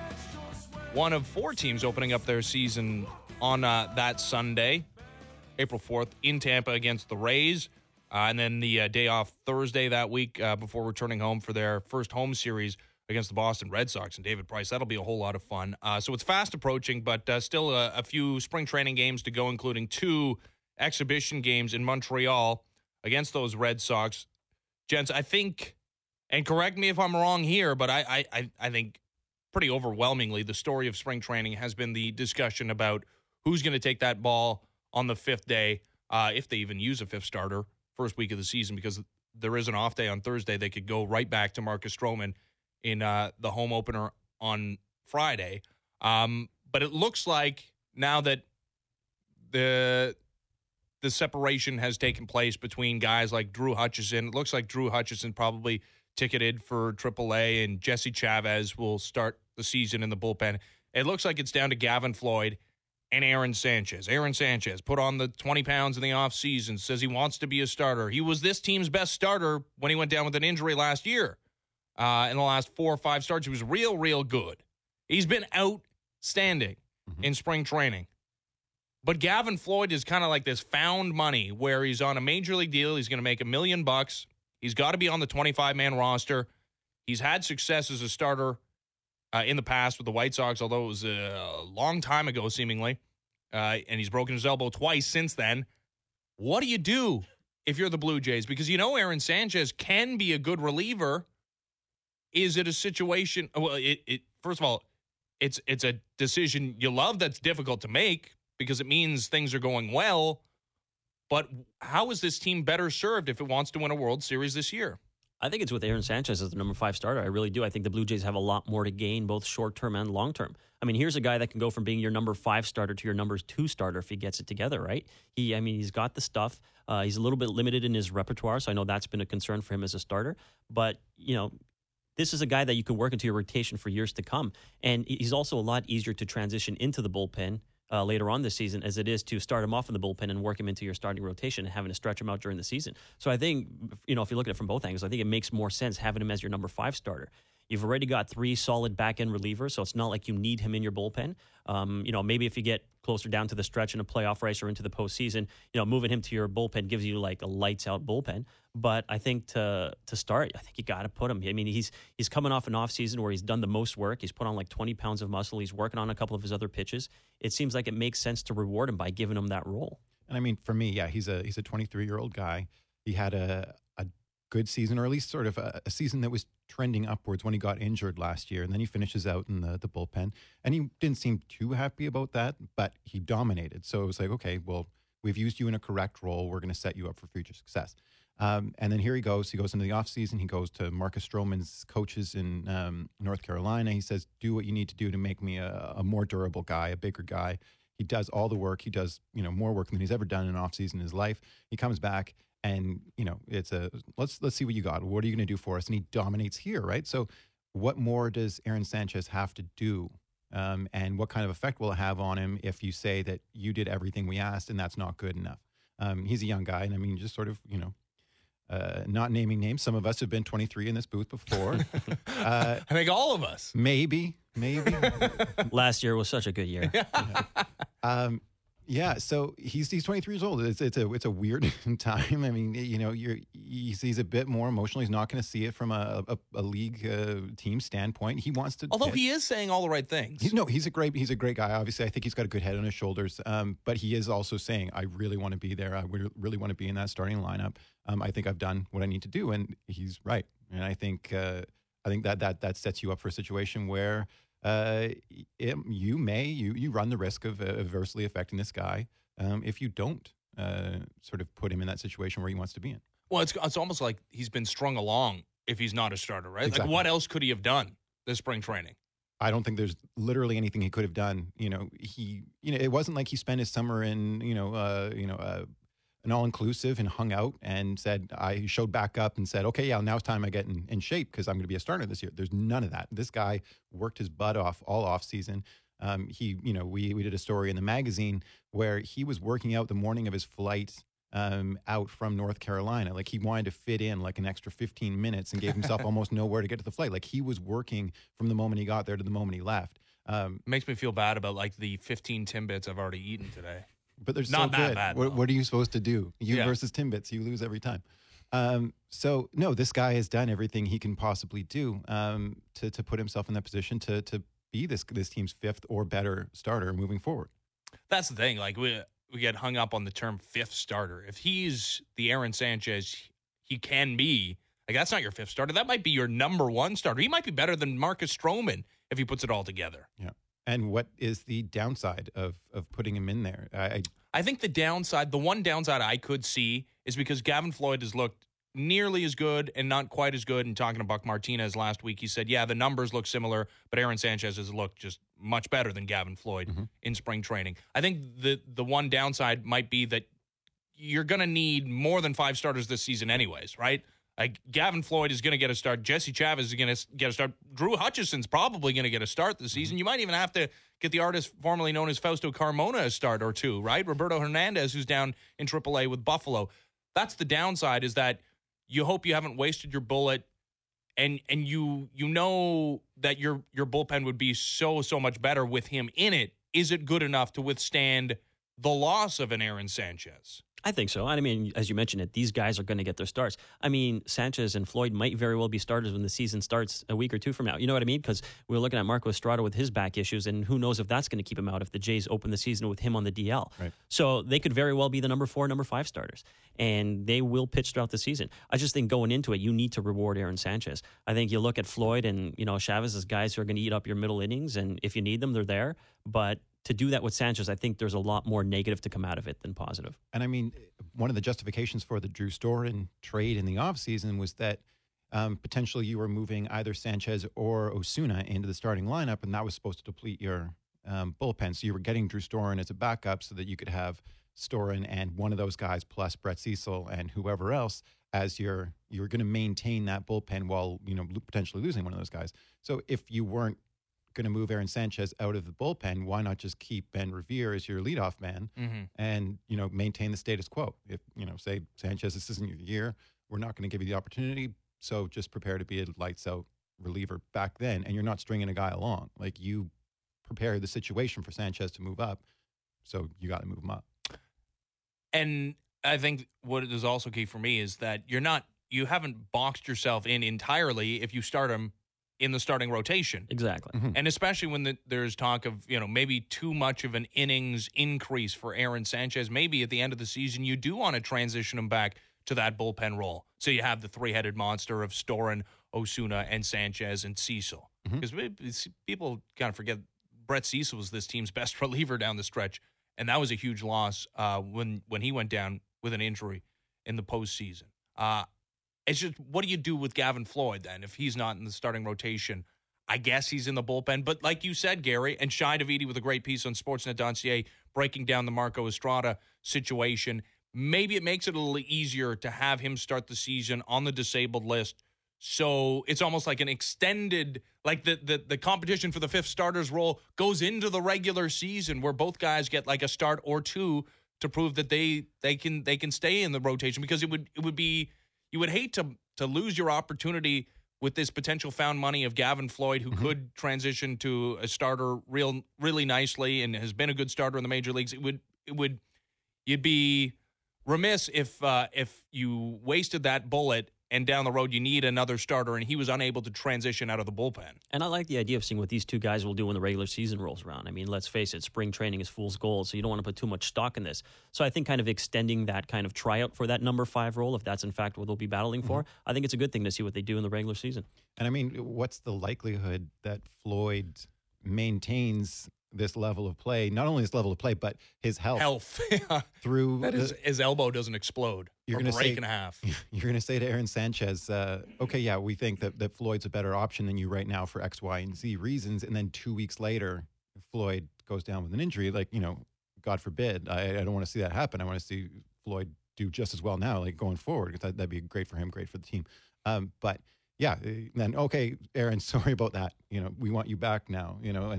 One of four teams opening up their season on uh, that Sunday, April fourth, in Tampa against the Rays. Uh, and then the uh, day off Thursday that week uh, before returning home for their first home series against the Boston Red Sox and David Price. That'll be a whole lot of fun. Uh, so it's fast approaching, but uh, still a, a few spring training games to go, including two exhibition games in Montreal against those Red Sox. Gents, I think, and correct me if I'm wrong here, but I, I, I think pretty overwhelmingly the story of spring training has been the discussion about who's going to take that ball on the fifth day, uh, if they even use a fifth starter first week of the season, because there is an off day on Thursday. They could go right back to Marcus Stroman in uh, the home opener on Friday. Um, but it looks like now that the the separation has taken place between guys like Drew Hutchison, it looks like Drew Hutchison probably ticketed for triple A, and Jesse Chavez will start the season in the bullpen. It looks like it's down to Gavin Floyd and Aaron Sanchez. Aaron Sanchez put on the twenty pounds in the offseason, says he wants to be a starter. He was this team's best starter when he went down with an injury last year. Uh, in the last four or five starts, he was real, real good. He's been outstanding mm-hmm. in spring training. But Gavin Floyd is kind of like this found money where he's on a major league deal. He's going to make a million bucks. He's got to be on the twenty-five man roster. He's had success as a starter uh, in the past with the White Sox, although it was a long time ago, seemingly. Uh, and he's broken his elbow twice since then. What do you do if you're the Blue Jays? Because you know Aaron Sanchez can be a good reliever. Is it a situation? Well, it, it first of all, it's it's a decision you love that's difficult to make because it means things are going well. But how is this team better served if it wants to win a World Series this year? I think it's with Aaron Sanchez as the number five starter. I really do. I think the Blue Jays have a lot more to gain, both short-term and long-term. I mean, here's a guy that can go from being your number five starter to your number two starter if he gets it together, right? He, I mean, he's got the stuff. Uh, he's a little bit limited in his repertoire, so I know that's been a concern for him as a starter. But, you know, this is a guy that you can work into your rotation for years to come. And he's also a lot easier to transition into the bullpen Uh, later on this season as it is to start him off in the bullpen and work him into your starting rotation and having to stretch him out during the season. So I think, you know, if you look at it from both angles, I think it makes more sense having him as your number five starter. You've already got three solid back-end relievers, so it's not like you need him in your bullpen. Um, you know, maybe if you get closer down to the stretch in a playoff race or into the postseason, you know, moving him to your bullpen gives you like a lights-out bullpen. But I think to to start, I think you got to put him. I mean, he's he's coming off an offseason where he's done the most work. He's put on like twenty pounds of muscle. He's working on a couple of his other pitches. It seems like it makes sense to reward him by giving him that role. And I mean, for me, yeah, he's a he's a twenty-three-year-old guy. He had a a good season, or at least sort of a, a season that was trending upwards when he got injured last year. And then he finishes out in the, the bullpen. And he didn't seem too happy about that, but he dominated. So it was like, okay, well, we've used you in a correct role. We're going to set you up for future success. Um, and then here he goes. He goes into the offseason. He goes to Marcus Stroman's coaches in um, North Carolina. He says, do what you need to do to make me a, a more durable guy, a bigger guy. He does all the work. He does, you know, more work than he's ever done in an offseason in his life. He comes back and, you know, it's a, let's let's see what you got. What are you going to do for us? And he dominates here, right? So what more does Aaron Sanchez have to do? Um, and what kind of effect will it have on him if you say that you did everything we asked and that's not good enough? Um, he's a young guy. And I mean, just sort of, you know, Uh, not naming names. Some of us have been twenty-three in this booth before. uh, I think all of us. Maybe, maybe. Last year was such a good year. yeah. Um, yeah. So he's he's twenty-three years old. It's it's a it's a weird time. I mean, you know, you're he's, he's a bit more emotional. He's not going to see it from a a, a league uh, team standpoint. He wants to. Although hit. he is saying all the right things. He's, no, he's a great he's a great guy. Obviously, I think he's got a good head on his shoulders. Um, but he is also saying, I really want to be there. I really want to be in that starting lineup. Um, I think I've done what I need to do, and he's right. And I think uh, I think that that that sets you up for a situation where uh, it, you may you you run the risk of uh, adversely affecting this guy um, if you don't uh, sort of put him in that situation where he wants to be in. Well, it's it's almost like he's been strung along if he's not a starter, right? Exactly. Like, what else could he have done this spring training? I don't think there's literally anything he could have done. You know, he you know it wasn't like he spent his summer in you know uh, you know. Uh, an all-inclusive and hung out and said, I showed back up and said, okay, yeah, now it's time I get in, in shape because I'm going to be a starter this year. There's none of that. This guy worked his butt off all off season. Um, he, you know, we we did a story in the magazine where he was working out the morning of his flight um, out from North Carolina. Like he wanted to fit in like an extra fifteen minutes and gave himself almost nowhere to get to the flight. Like he was working from the moment he got there to the moment he left. Um, It makes me feel bad about like the fifteen Timbits I've already eaten today. But they're Not so that good. bad, What, though. what are you supposed to do? You Yeah. versus Timbits, you lose every time. Um, so no, this guy has done everything he can possibly do um, to to put himself in that position to to be this this team's fifth or better starter moving forward. That's the thing. Like we we get hung up on the term fifth starter. If he's the Aaron Sanchez he can be, like that's not your fifth starter. That might be your number one starter. He might be better than Marcus Stroman if he puts it all together. Yeah. And what is the downside of of putting him in there? I, I I think the downside, the one downside I could see is because Gavin Floyd has looked nearly as good and not quite as good. And talking to Buck Martinez last week, he said, yeah, the numbers look similar, but Aaron Sanchez has looked just much better than Gavin Floyd Mm-hmm. in spring training. I think the the one downside might be that you're going to need more than five starters this season anyways, right? Like Gavin Floyd is going to get a start. Jesse Chavez is going to get a start. Drew Hutchison's probably going to get a start this season. You might even have to get the artist formerly known as Fausto Carmona a start or two, right? Roberto Hernandez, who's down in triple A with Buffalo. That's the downside, is that you hope you haven't wasted your bullet, and and you you know that your your bullpen would be so, so much better with him in it. Is it good enough to withstand the loss of an Aaron Sanchez? I think so. I mean, as you mentioned it, these guys are going to get their starts. I mean, Sanchez and Floyd might very well be starters when the season starts a week or two from now. You know what I mean? Because we were looking at Marco Estrada with his back issues, and who knows if that's going to keep him out if the Jays open the season with him on the D L. Right. So they could very well be the number four, number five starters, and they will pitch throughout the season. I just think going into it, you need to reward Aaron Sanchez. I think you look at Floyd and, you know, Chavez as guys who are going to eat up your middle innings, and if you need them, they're there. But to do that with Sanchez, I think there's a lot more negative to come out of it than positive. And I mean, one of the justifications for the Drew Storen trade in the offseason was that um, potentially you were moving either Sanchez or Osuna into the starting lineup, and that was supposed to deplete your um, bullpen. So you were getting Drew Storen as a backup so that you could have Storen and one of those guys plus Brett Cecil and whoever else as your, you were going to maintain that bullpen while, you know, potentially losing one of those guys. So if you weren't going to move Aaron Sanchez out of the bullpen, why not just keep Ben Revere as your leadoff man Mm-hmm. and, you know, maintain the status quo? If, you know, say, Sanchez, this isn't your year, we're not going to give you the opportunity, so just prepare to be a lights out reliever back then, and you're not stringing a guy along. Like, you prepare the situation for Sanchez to move up, so you got to move him up. And I think what is also key for me is that you're not, you haven't boxed yourself in entirely if you start him in the starting rotation. Exactly. Mm-hmm. And especially when the, there's talk of, you know, maybe too much of an innings increase for Aaron Sanchez. Maybe at the end of the season, you do want to transition him back to that bullpen role. So you have the three-headed monster of Storen, Osuna, and Sanchez and Cecil. Because mm-hmm. people kind of forget Brett Cecil was this team's best reliever down the stretch. And that was a huge loss uh, when, when he went down with an injury in the postseason. Uh, It's just, what do you do with Gavin Floyd then if he's not in the starting rotation? I guess he's in the bullpen. But like you said, Gary, and Shai Davidi with a great piece on Sportsnet dot C A breaking down the Marco Estrada situation, maybe it makes it a little easier to have him start the season on the disabled list. So it's almost like an extended, like the, the, the competition for the fifth starter's role goes into the regular season where both guys get like a start or two to prove that they they can they can stay in the rotation, because it would it would be, you would hate to to lose your opportunity with this potential found money of Gavin Floyd, who mm-hmm. could transition to a starter real really nicely and has been a good starter in the major leagues. It would it would you'd be remiss if uh, if you wasted that bullet and down the road you need another starter and he was unable to transition out of the bullpen. And I like the idea of seeing what these two guys will do when the regular season rolls around. I mean, let's face it, spring training is fool's gold, so you don't want to put too much stock in this. So I think kind of extending that kind of tryout for that number five role, if that's in fact what they'll be battling for, mm-hmm. I think it's a good thing to see what they do in the regular season. And I mean, what's the likelihood that Floyd maintains this level of play, not only this level of play, but his health, health. through that the, his, his elbow doesn't explode you're or gonna break say, in half. You're going to say to Aaron Sanchez, uh, okay, yeah, we think that, that Floyd's a better option than you right now for X, Y, and Z reasons. And then two weeks later, Floyd goes down with an injury. Like, you know, God forbid, I, I don't want to see that happen. I want to see Floyd do just as well now, like going forward, because that, that'd be great for him, great for the team. Um, but yeah, then, okay, Aaron, sorry about that. You know, we want you back now, you know, and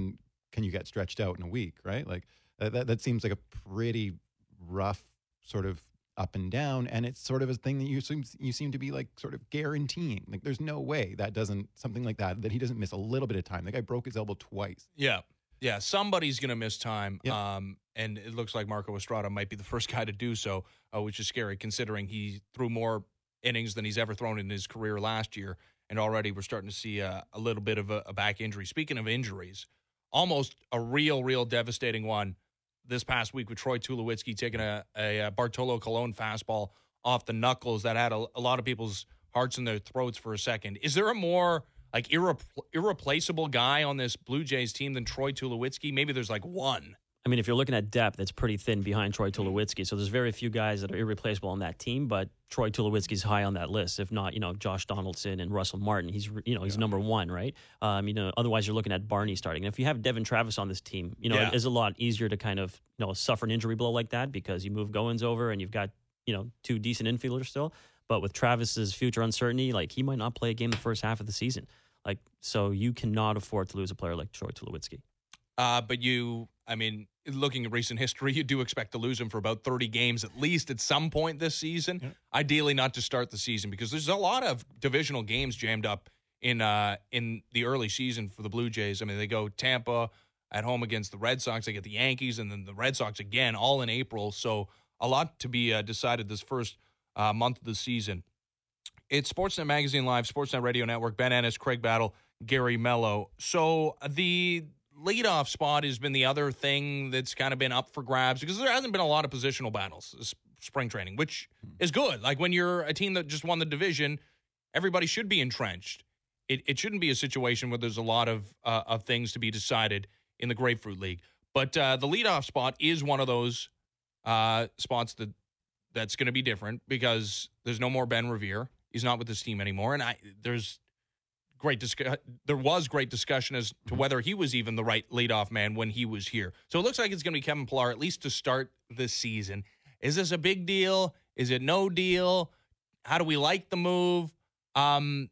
can you get stretched out in a week, right? Like uh, that, that seems like a pretty rough sort of up and down. And it's sort of a thing that you seem, you seem to be like sort of guaranteeing. Like there's no way that doesn't, something like that, that he doesn't miss a little bit of time. The guy broke his elbow twice. Yeah. Yeah. Somebody's going to miss time. Yep. Um, and it looks like Marco Estrada might be the first guy to do so, uh, which is scary considering he threw more innings than he's ever thrown in his career last year. And already we're starting to see uh, a little bit of a, a back injury. Speaking of injuries, almost a real, real devastating one this past week with Troy Tulowitzki taking a, a Bartolo Colon fastball off the knuckles that had a, a lot of people's hearts in their throats for a second. Is there a more like irre- irreplaceable guy on this Blue Jays team than Troy Tulowitzki? Maybe there's like one. I mean, if you're looking at depth, it's pretty thin behind Troy Tulowitzki. So there's very few guys that are irreplaceable on that team, but Troy Tulowitzki's high on that list. If not, you know, Josh Donaldson and Russell Martin, he's, you know, he's yeah. number one, right? Um, you know, otherwise you're looking at Barney starting. And if you have Devin Travis on this team, you know, yeah. it is a lot easier to kind of, you know, suffer an injury blow like that because you move Goins over and you've got, you know, two decent infielders still. But with Travis's future uncertainty, like he might not play a game the first half of the season. Like, so you cannot afford to lose a player like Troy Tulowitzki. Uh, but you, I mean, looking at recent history, you do expect to lose him for about thirty games at least at some point this season. Yeah. Ideally, not to start the season because there's a lot of divisional games jammed up in uh, in the early season for the Blue Jays. I mean, they go Tampa at home against the Red Sox. They get the Yankees and then the Red Sox again, all in April. So a lot to be uh, decided this first uh, month of the season. It's Sportsnet Magazine Live, Sportsnet Radio Network. Ben Ennis, Craig Battle, Gary Mello. So the leadoff spot has been the other thing that's kind of been up for grabs because there hasn't been a lot of positional battles this spring training, which is good. Like when you're a team that just won the division, everybody should be entrenched. It it shouldn't be a situation where there's a lot of uh, of things to be decided in the Grapefruit League. But uh, the leadoff spot is one of those uh, spots that that's going to be different because there's no more Ben Revere. He's not with this team anymore, and I there's. Great discu- there was great discussion as to whether he was even the right leadoff man when he was here. So it looks like it's going to be Kevin Pillar, at least to start this season. Is this a big deal? Is it no deal? How do we like the move? Um,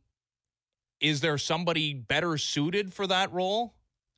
is there somebody better suited for that role?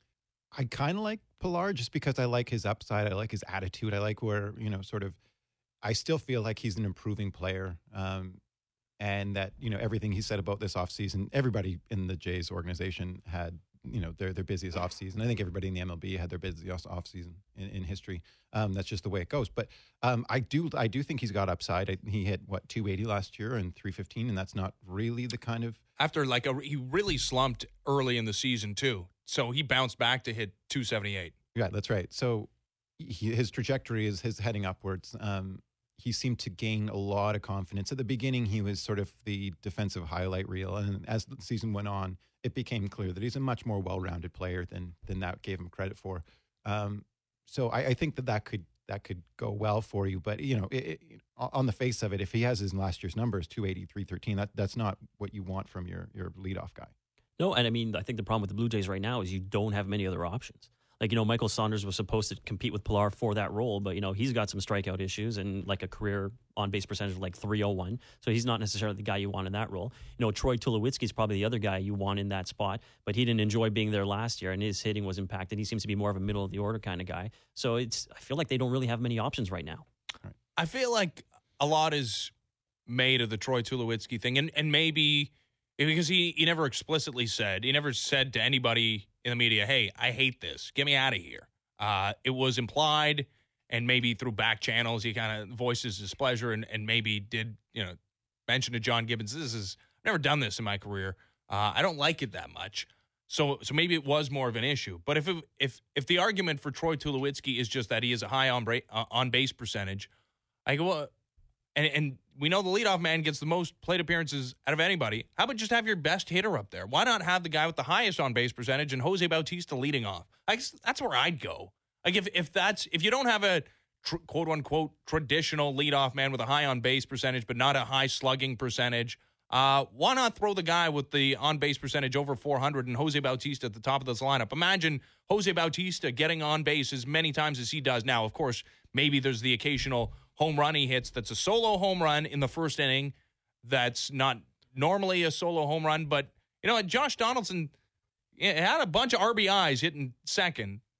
I kind of like Pillar just because I like his upside. I like his attitude. I like where, you know, sort of, I still feel like he's an improving player. Um, And that, you know, everything he said about this offseason, everybody in the Jays organization had, you know, their their busiest offseason. I think everybody in the M L B had their busiest offseason in, in history. Um, that's just the way it goes. But um, I do I do think he's got upside. I, he hit, what, two eighty last year and three fifteen, and that's not really the kind of... After, like, a, he really slumped early in the season, too. So he bounced back to hit two seventy-eight. Yeah, that's right. So he, his trajectory is his heading upwards. Um He seemed to gain a lot of confidence. At the beginning, he was sort of the defensive highlight reel. And as the season went on, it became clear that he's a much more well-rounded player than than that gave him credit for. Um, so I, I think that that could that could go well for you. But, you know, it, it, on the face of it, if he has his last year's numbers, two eighty, three thirteen, that, that's not what you want from your, your leadoff guy. No, and I mean, I think the problem with the Blue Jays right now is you don't have many other options. Like, you know, Michael Saunders was supposed to compete with Pillar for that role, but, you know, he's got some strikeout issues and like a career on-base percentage of like three oh one. So he's not necessarily the guy you want in that role. You know, Troy Tulowitzki is probably the other guy you want in that spot, but he didn't enjoy being there last year and his hitting was impacted. He seems to be more of a middle-of-the-order kind of guy. So it's, I feel like they don't really have many options right now. Right. I feel like a lot is made of the Troy Tulowitzki thing, and, and maybe because he, he never explicitly said, he never said to anybody in the media, hey, I hate this. Get me out of here. Uh, it was implied, and maybe through back channels, he kind of voices his displeasure and, and maybe did, you know, mention to John Gibbons, this is, I've never done this in my career. Uh, I don't like it that much. So so maybe it was more of an issue. But if it, if if the argument for Troy Tulowitzki is just that he is a high on, uh, on base percentage, I go, well, and, and we know the leadoff man gets the most plate appearances out of anybody. How about just have your best hitter up there? Why not have the guy with the highest on-base percentage and Jose Bautista leading off? I guess that's where I'd go. Like if if that's if you don't have a tr- quote-unquote traditional leadoff man with a high on-base percentage but not a high slugging percentage, uh, why not throw the guy with the on-base percentage over four hundred and Jose Bautista at the top of this lineup? Imagine Jose Bautista getting on base as many times as he does now. Of course, maybe there's the occasional home run he hits that's a solo home run in the first inning that's not normally a solo home run. But, you know, Josh Donaldson had a bunch of R B Is hitting second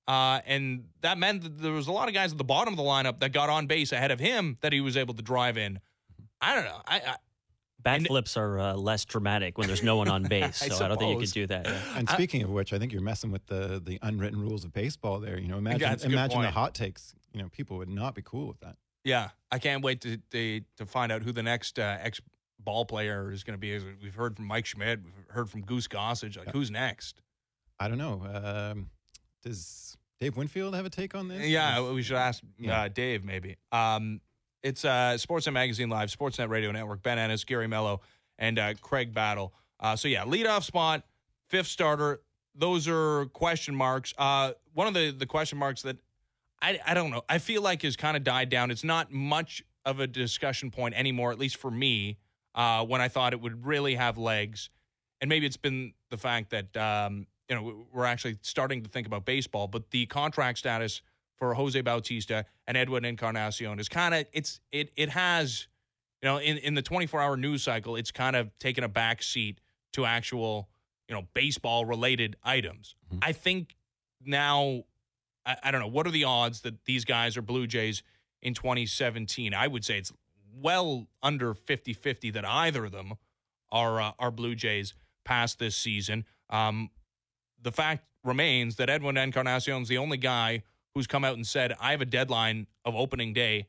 Uh, and that meant that there was a lot of guys at the bottom of the lineup that got on base ahead of him that he was able to drive in. I don't know. I, I Bat flips are uh, less dramatic when there's no one on base, I so I, don't think you suppose. could do that. Yeah. And speaking of which, I think you're messing with the the unwritten rules of baseball there. You know, imagine That's a good imagine the point. hot takes. You know, people would not be cool with that. Yeah, I can't wait to to, to find out who the next uh, ex ball player is going to be. We've heard from Mike Schmidt, we've heard from Goose Gossage. Like, Yeah. who's next? I don't know. Um, does Dave Winfield have a take on this? Yeah, we should ask Yeah. uh, Dave maybe. Um, it's uh, Sportsnet Magazine Live, Sportsnet Radio Network, Ben Ennis, Gary Mello, and uh, Craig Battle. Uh, so, yeah, leadoff spot, fifth starter. Those are question marks. Uh, one of the, the question marks that I, I don't know, I feel like has kind of died down. It's not much of a discussion point anymore, at least for me, uh, when I thought it would really have legs. And maybe it's been the fact that, um, you know, we're actually starting to think about baseball, but the contract status for Jose Bautista and Edwin Encarnacion is kind of, it's, it, it has, you know, in, in the twenty-four hour news cycle, it's kind of taken a back seat to actual, you know, baseball related items. Mhm. I think now, I, I don't know, what are the odds that these guys are Blue Jays in twenty seventeen? I would say it's well under fifty-fifty that either of them are, uh, are Blue Jays past this season. Um, the fact remains that Edwin Encarnacion is the only guy who's come out and said, I have a deadline of opening day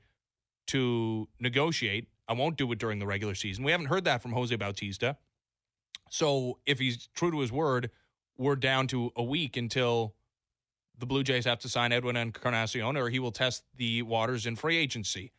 to negotiate. I won't do it during the regular season. We haven't heard that from Jose Bautista. So if he's true to his word, we're down to a week until the Blue Jays have to sign Edwin Encarnacion, or he will test the waters in free agency.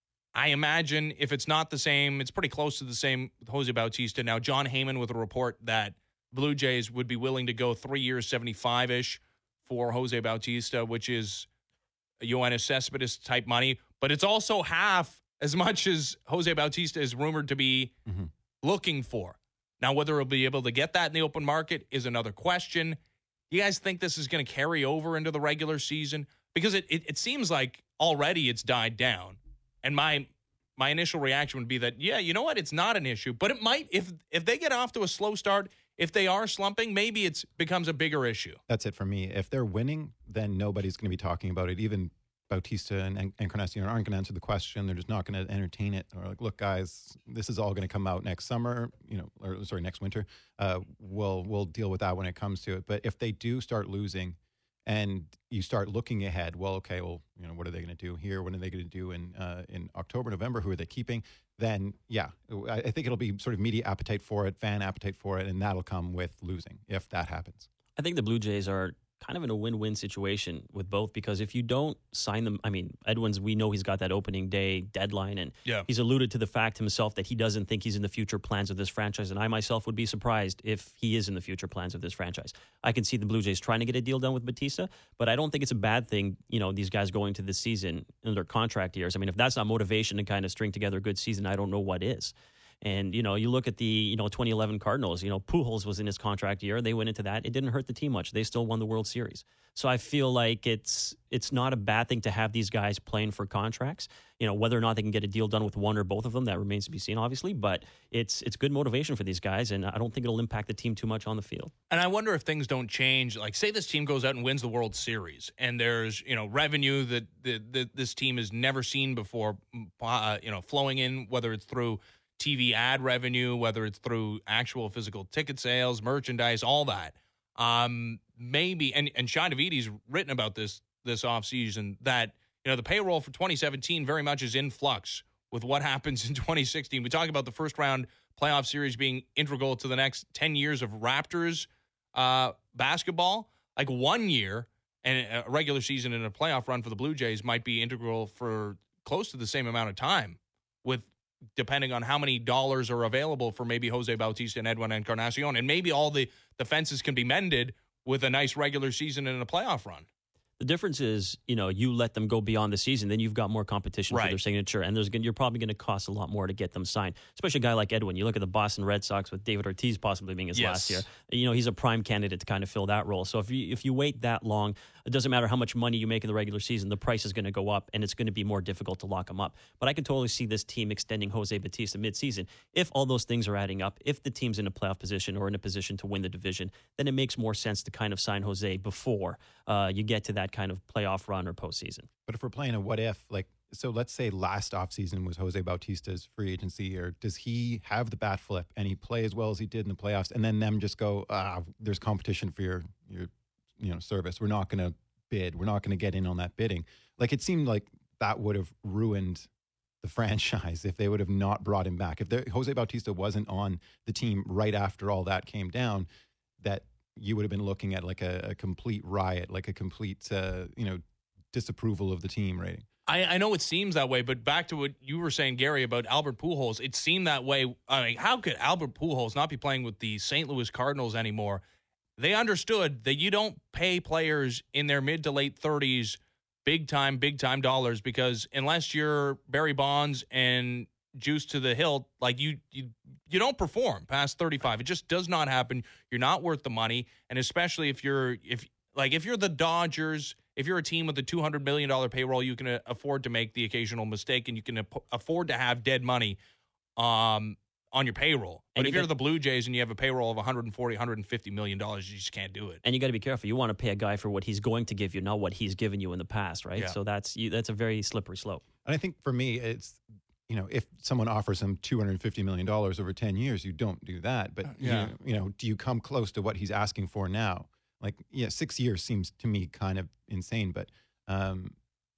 I imagine if it's not the same, it's pretty close to the same with Jose Bautista. Now, John Heyman with a report that Blue Jays would be willing to go three years, seventy-five-ish for Jose Bautista, which is Yoenis Cespedes type money. But it's also half as much as Jose Bautista is rumored to be Mhm. looking for. Now, whether he'll be able to get that in the open market is another question. You guys think this is going to carry over into the regular season? Because it, it, it seems like already it's died down. And my my initial reaction would be that, yeah, you know what? It's not an issue. But it might, if if they get off to a slow start, if they are slumping, maybe it becomes a bigger issue. That's it for me. If they're winning, then nobody's going to be talking about it. Even Bautista and En- Encarnacion aren't going to answer the question. They're just not going to entertain it. Or like, look, guys, this is all going to come out next summer, you know, or sorry, next winter. Uh, we'll we'll deal with that when it comes to it. But if they do start losing, and you start looking ahead, well, okay, well, you know, what are they going to do here? What are they going to do in uh, in October, November? Who are they keeping? Then, yeah, I, I think it'll be sort of media appetite for it, fan appetite for it, and that'll come with losing if that happens. I think the Blue Jays are kind of in a win-win situation with both, because if you don't sign them, I mean, Edwin's, we know he's got that opening day deadline, and Yeah. he's alluded to the fact himself that he doesn't think he's in the future plans of this franchise, and I myself would be surprised if he is in the future plans of this franchise. I can see the Blue Jays trying to get a deal done with Bautista, but I don't think it's a bad thing, you know, these guys going to this season in their contract years. I mean, if that's not motivation to kind of string together a good season, I don't know what is. And, you know, you look at the, you know, twenty eleven Cardinals, you know, Pujols was in his contract year. They went into that. It didn't hurt the team much. They still won the World Series. So I feel like it's it's not a bad thing to have these guys playing for contracts. You know, whether or not they can get a deal done with one or both of them, that remains to be seen, obviously. But it's it's good motivation for these guys, and I don't think it'll impact the team too much on the field. And I wonder if things don't change. Like, say this team goes out and wins the World Series, and there's, you know, revenue that, that, that this team has never seen before, uh, you know, flowing in, whether it's through T V ad revenue, whether it's through actual physical ticket sales, merchandise, all that. Um, maybe, and, and Sean Davidi's written about this this offseason, that, you know, the payroll for twenty seventeen very much is in flux with what happens in twenty sixteen. We talk about the first round playoff series being integral to the next ten years of Raptors uh, basketball. Like, one year and a regular season and a playoff run for the Blue Jays might be integral for close to the same amount of time, with depending on how many dollars are available for maybe Jose Bautista and Edwin Encarnacion. And maybe all the, the fences can be mended with a nice regular season and a playoff run. The difference is, you know, you let them go beyond the season, then you've got more competition for Right. their signature, and there's gonna, you're probably going to cost a lot more to get them signed. Especially a guy like Edwin. You look at the Boston Red Sox with David Ortiz possibly being his Yes. last year. You know, he's a prime candidate to kind of fill that role. So if you if you wait that long, it doesn't matter how much money you make in the regular season, the price is going to go up, and it's going to be more difficult to lock him up. But I can totally see this team extending Jose Bautista midseason. If all those things are adding up, if the team's in a playoff position or in a position to win the division, then it makes more sense to kind of sign Jose before uh, you get to that kind of playoff run or postseason. But if we're playing a what if, like, so let's say last offseason was Jose Bautista's free agency year. Does he have the bat flip and he play as well as he did in the playoffs, and then them just go, ah, there's competition for your, your you know, service. We're not going to bid. We're not going to get in on that bidding. Like, it seemed like that would have ruined the franchise if they would have not brought him back. If there, Jose Bautista wasn't on the team right after all that came down, that you would have been looking at like a, a complete riot, like a complete, uh, you know, disapproval of the team rating. I, I know it seems that way, but back to what you were saying, Gary, about Albert Pujols, it seemed that way. I mean, how could Albert Pujols not be playing with the Saint Louis Cardinals anymore? They understood that you don't pay players in their mid to late thirties big time, big time dollars, because unless you're Barry Bonds and juice to the hilt, like you, you, you don't perform past thirty-five. It just does not happen. You're not worth the money, and especially if you're if like if you're the Dodgers. If you're a team with a two hundred million dollars payroll, you can uh, afford to make the occasional mistake, and you can ap- afford to have dead money um, on your payroll. But and if you you're got, the Blue Jays and you have a payroll of one hundred forty, one hundred fifty million dollars, you just can't do it. And you got to be careful. You want to pay a guy for what he's going to give you, not what he's given you in the past, right? Yeah. So that's you, that's a very slippery slope. And I think for me, it's, you know, if someone offers him two hundred fifty million dollars over ten years, you don't do that. But, yeah. you, you know, do you come close to what he's asking for now? Like, yeah, six years seems to me kind of insane. But, um,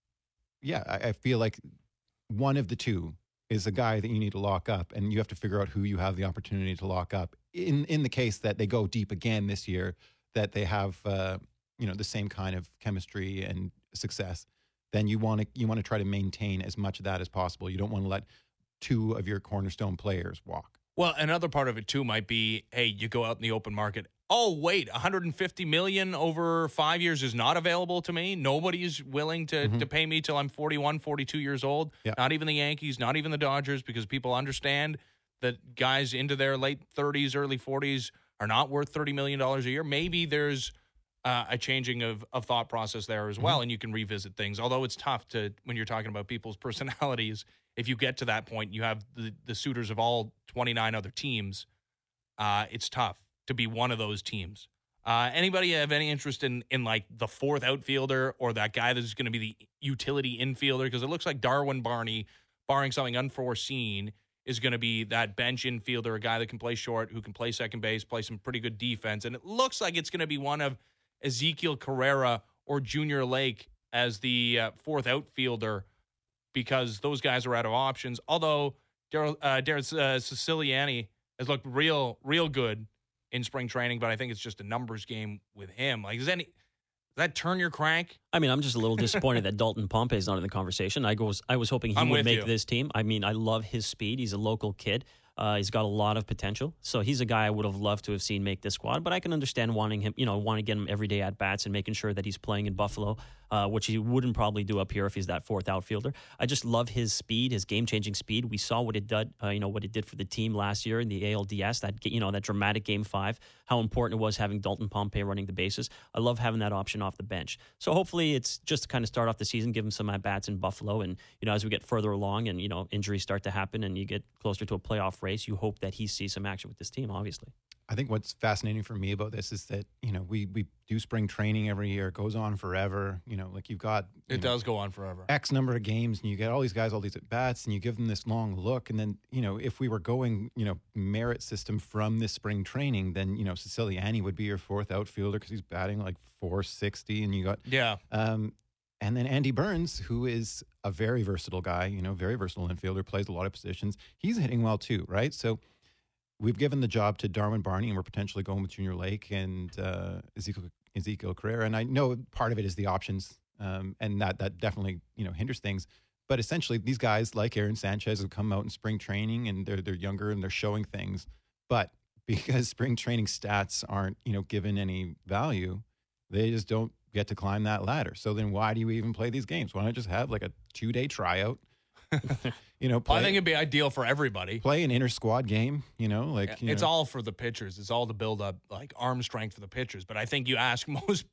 yeah, I, I feel like one of the two is a guy that you need to lock up, and you have to figure out who you have the opportunity to lock up. In in the case that they go deep again this year, that they have, uh, you know, the same kind of chemistry and success, then you want to you want to try to maintain as much of that as possible. You don't want to let two of your cornerstone players walk. Well, another part of it too might be, hey, you go out in the open market. Oh, wait, one hundred fifty million dollars over five years is not available to me. Nobody's willing to, Mm-hmm. to pay me till I'm forty-one, forty-two years old. Yeah. Not even the Yankees, not even the Dodgers, because people understand that guys into their late thirties, early forties are not worth thirty million dollars a year. Maybe there's uh, a changing of, of thought process there as well, Mm-hmm. and you can revisit things. Although it's tough to, when you're talking about people's personalities, if you get to that point, you have the, the suitors of all twenty-nine other teams, uh, it's tough to be one of those teams. Uh, anybody have any interest in, in like the fourth outfielder or that guy that's going to be the utility infielder? Because it looks like Darwin Barney, barring something unforeseen, is going to be that bench infielder, a guy that can play short, who can play second base, play some pretty good defense. And it looks like it's going to be one of Ezekiel Carrera or Junior Lake as the uh, fourth outfielder, because those guys are out of options. Although Daryl uh, Darren uh, Siciliani has looked real, real good in spring training, but I think it's just a numbers game with him. Like, does any does that turn your crank? I mean, I'm just a little disappointed that Dalton Pompey is not in the conversation. I was I was hoping he I'm would with make you. this team. I mean, I love his speed. He's a local kid. Uh, he's got a lot of potential. So he's a guy I would have loved to have seen make this squad. But I can understand wanting him, you know, want to get him every day at bats and making sure that he's playing in Buffalo, uh, which he wouldn't probably do up here if he's that fourth outfielder. I just love his speed, his game-changing speed. We saw what it did, uh, you know, what it did for the team last year in the A L D S. That you know, that dramatic Game Five. How important it was having Dalton Pompey running the bases. I love having that option off the bench. So hopefully it's just to kind of start off the season, give him some at bats in Buffalo, and you know, as we get further along and you know, injuries start to happen and you get closer to a playoff race, you hope that he sees some action with this team. Obviously. I think what's fascinating for me about this is that, you know, we, we do spring training every year. It goes on forever. You know, like you've got you It know, does go on forever. X number of games and you get all these guys, all these at bats, and you give them this long look. And then, you know, if we were going, you know, merit system from this spring training, then, you know, Siciliani would be your fourth outfielder because he's batting like four sixty. And you got, Yeah. um, and then Andy Burns, who is a very versatile guy, you know, very versatile infielder, plays a lot of positions. He's hitting well too, right? So we've given the job to Darwin Barney, and we're potentially going with Junior Lake and uh, Ezekiel, Ezekiel Carrera. And I know part of it is the options, um, and that that definitely you know hinders things. But essentially, these guys like Aaron Sanchez have come out in spring training, and they're they're younger and they're showing things. But because spring training stats aren't you know given any value, they just don't get to climb that ladder. So then, why do you even play these games? Why not just have like a two day tryout? you know, play, I think it'd be ideal for everybody. play an inter squad game. You know, like you It's know. all for the pitchers. It's all to build up like arm strength for the pitchers. But I think you ask most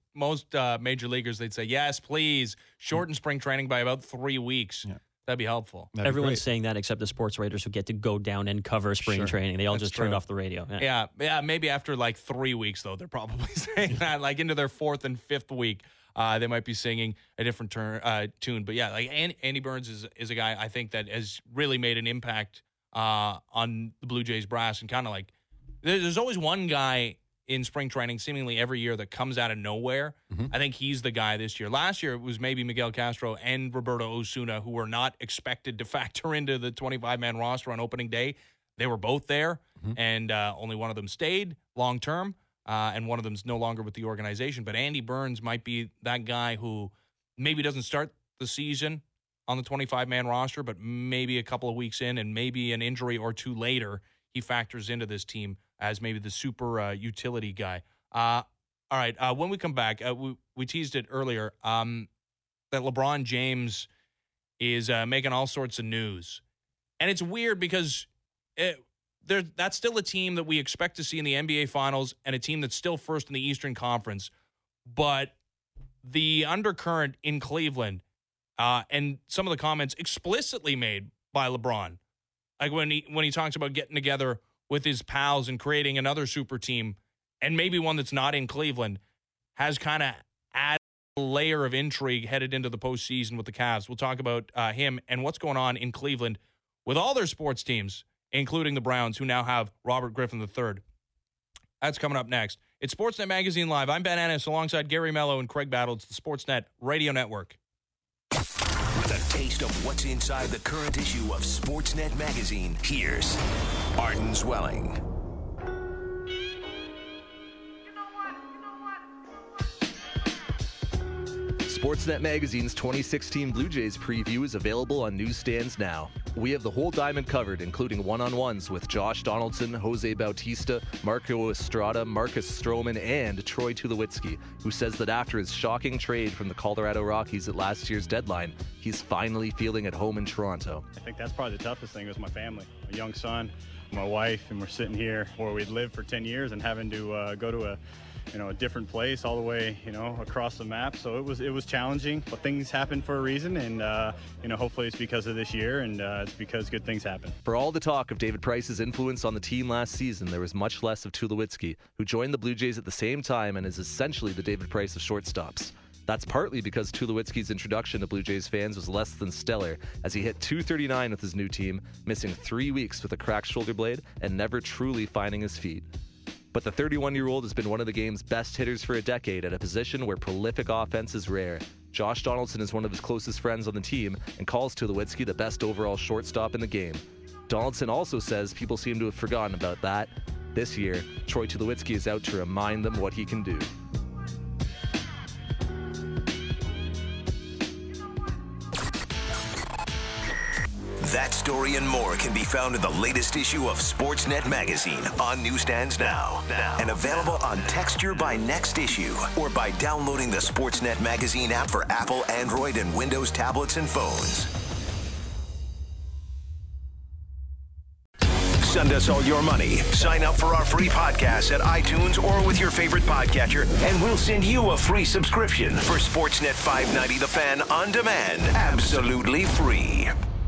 most uh, major leaguers, they'd say, yes, please, shorten spring training by about three weeks. Yeah. That'd be helpful. That'd be Everyone's great. saying that except the sports writers who get to go down and cover spring Sure. training. They all That's just true. turned off the radio. Yeah. Yeah, yeah, maybe after like three weeks, though, they're probably saying that. Like into their fourth and fifth week, uh, they might be singing a different turn, uh, tune. But yeah, like Andy, Andy Burns is is a guy I think that has really made an impact uh, on the Blue Jays brass, and kind of like there- there's always one guy in spring training seemingly every year that comes out of nowhere. Mhm. I think he's the guy this year. Last year, it was maybe Miguel Castro and Roberto Osuna, who were not expected to factor into the twenty-five man roster on opening day. They were both there, Mhm. and uh, only one of them stayed long term, uh, and one of them's no longer with the organization. But Andy Burns might be that guy who maybe doesn't start the season on the twenty-five man roster, but maybe a couple of weeks in and maybe an injury or two later, he factors into this team as maybe the super uh, utility guy. Uh, all right, uh, when we come back, uh, we, we teased it earlier um, that LeBron James is uh, making all sorts of news. And it's weird because it, there, that's still a team that we expect to see in the N B A Finals and a team that's still first in the Eastern Conference. But the undercurrent in Cleveland uh, and some of the comments explicitly made by LeBron, like when he when he talks about getting together with his pals and creating another super team, and maybe one that's not in Cleveland, has kind of added a layer of intrigue headed into the postseason with the Cavs. We'll talk about uh, him and what's going on in Cleveland with all their sports teams, including the Browns, who now have Robert Griffin the third. That's coming up next. It's Sportsnet Magazine Live. I'm Ben Ennis alongside Gary Mello and Craig Battle. It's the Sportsnet Radio Network. With a taste of what's inside the current issue of Sportsnet Magazine, here's Arden Zwelling. Sportsnet Magazine's twenty sixteen Blue Jays preview is available on newsstands now. We have the whole diamond covered, including one-on-ones with Josh Donaldson, Jose Bautista, Marco Estrada, Marcus Stroman, and Troy Tulowitzki, who says that after his shocking trade from the Colorado Rockies at last year's deadline, he's finally feeling at home in Toronto. I think that's probably the toughest thing was my family, a young son, my wife, and we're sitting here where we'd lived for ten years and having to uh, go to a you know, a different place all the way, you know, across the map. So it was it was challenging, but things happen for a reason, and uh, you know, hopefully it's because of this year, and uh, it's because good things happen. For all the talk of David Price's influence on the team last season, there was much less of Tulowitzki, who joined the Blue Jays at the same time and is essentially the David Price of shortstops. That's partly because Tulowitzki's introduction to Blue Jays fans was less than stellar, as he hit two thirty-nine with his new team, missing three weeks with a cracked shoulder blade and never truly finding his feet. But the thirty-one-year-old has been one of the game's best hitters for a decade at a position where prolific offense is rare. Josh Donaldson is one of his closest friends on the team and calls Tulowitzki the best overall shortstop in the game. Donaldson also says people seem to have forgotten about that. This year, Troy Tulowitzki is out to remind them what he can do. That story and more can be found in the latest issue of Sportsnet Magazine on newsstands now. now. And available on Texture by next issue or by downloading the Sportsnet Magazine app for Apple, Android, and Windows tablets and phones. Send us all your money. Sign up for our free podcast at iTunes or with your favorite podcatcher, and we'll send you a free subscription for Sportsnet five ninety The Fan on demand. Absolutely free.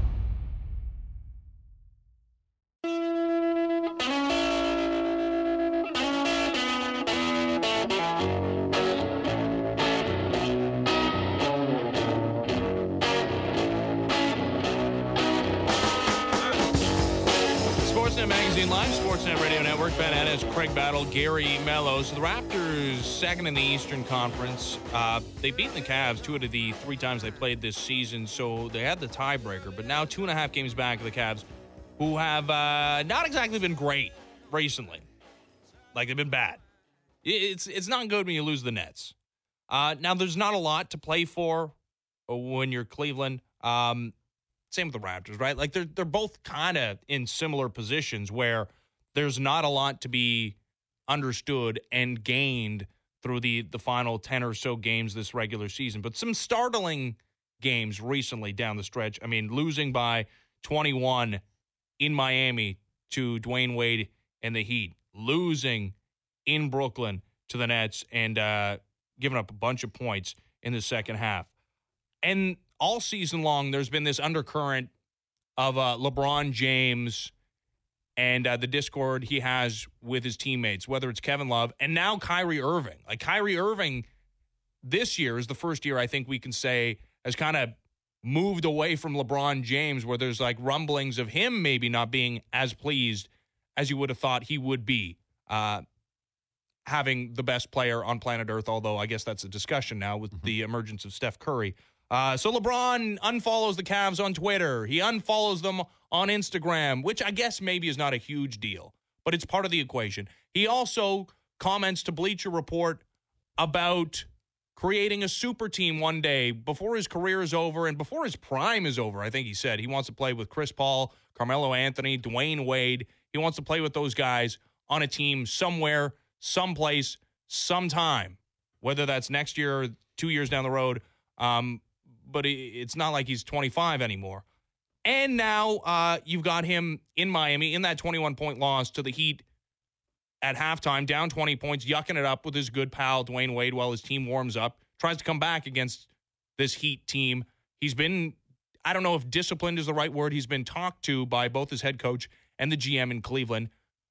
Sportsnet Magazine Live, Sportsnet Radio Network, Ben Ennis, Craig Battle, Gary Mello. So the Raptors, second in the Eastern Conference. Uh, they've beaten the Cavs two out of the three times they played this season, so they had the tiebreaker. But now two and a half games back of the Cavs, who have uh, not exactly been great recently. Like, they've been bad. It's, it's not good when you lose the Nets. Uh, now, there's not a lot to play for when you're Cleveland. Um Same with the Raptors, right? Like, they're they're both kind of in similar positions where there's not a lot to be understood and gained through the, the final ten or so games this regular season. But some startling games recently down the stretch. I mean, losing by twenty-one in Miami to Dwayne Wade and the Heat. Losing in Brooklyn to the Nets and uh, giving up a bunch of points in the second half. And all season long, there's been this undercurrent of uh, LeBron James and uh, the discord he has with his teammates, whether it's Kevin Love and now Kyrie Irving. Like Kyrie Irving this year is the first year I think we can say has kind of moved away from LeBron James, where there's like rumblings of him maybe not being as pleased as you would have thought he would be uh, having the best player on planet Earth, although I guess that's a discussion now with mm-hmm. the emergence of Steph Curry. Uh, so LeBron unfollows the Cavs on Twitter. He unfollows them on Instagram, which I guess maybe is not a huge deal, but it's part of the equation. He also comments to Bleacher Report about creating a super team one day before his career is over and before his prime is over. I think he said he wants to play with Chris Paul, Carmelo Anthony, Dwayne Wade. He wants to play with those guys on a team somewhere, someplace, sometime, whether that's next year or two years down the road. Um, but it's not like he's twenty-five anymore. And now uh, you've got him in Miami in that twenty-one point loss to the Heat at halftime, down twenty points, yucking it up with his good pal Dwayne Wade while his team warms up, tries to come back against this Heat team. He's been, I don't know if disciplined is the right word, he's been talked to by both his head coach and the G M in Cleveland.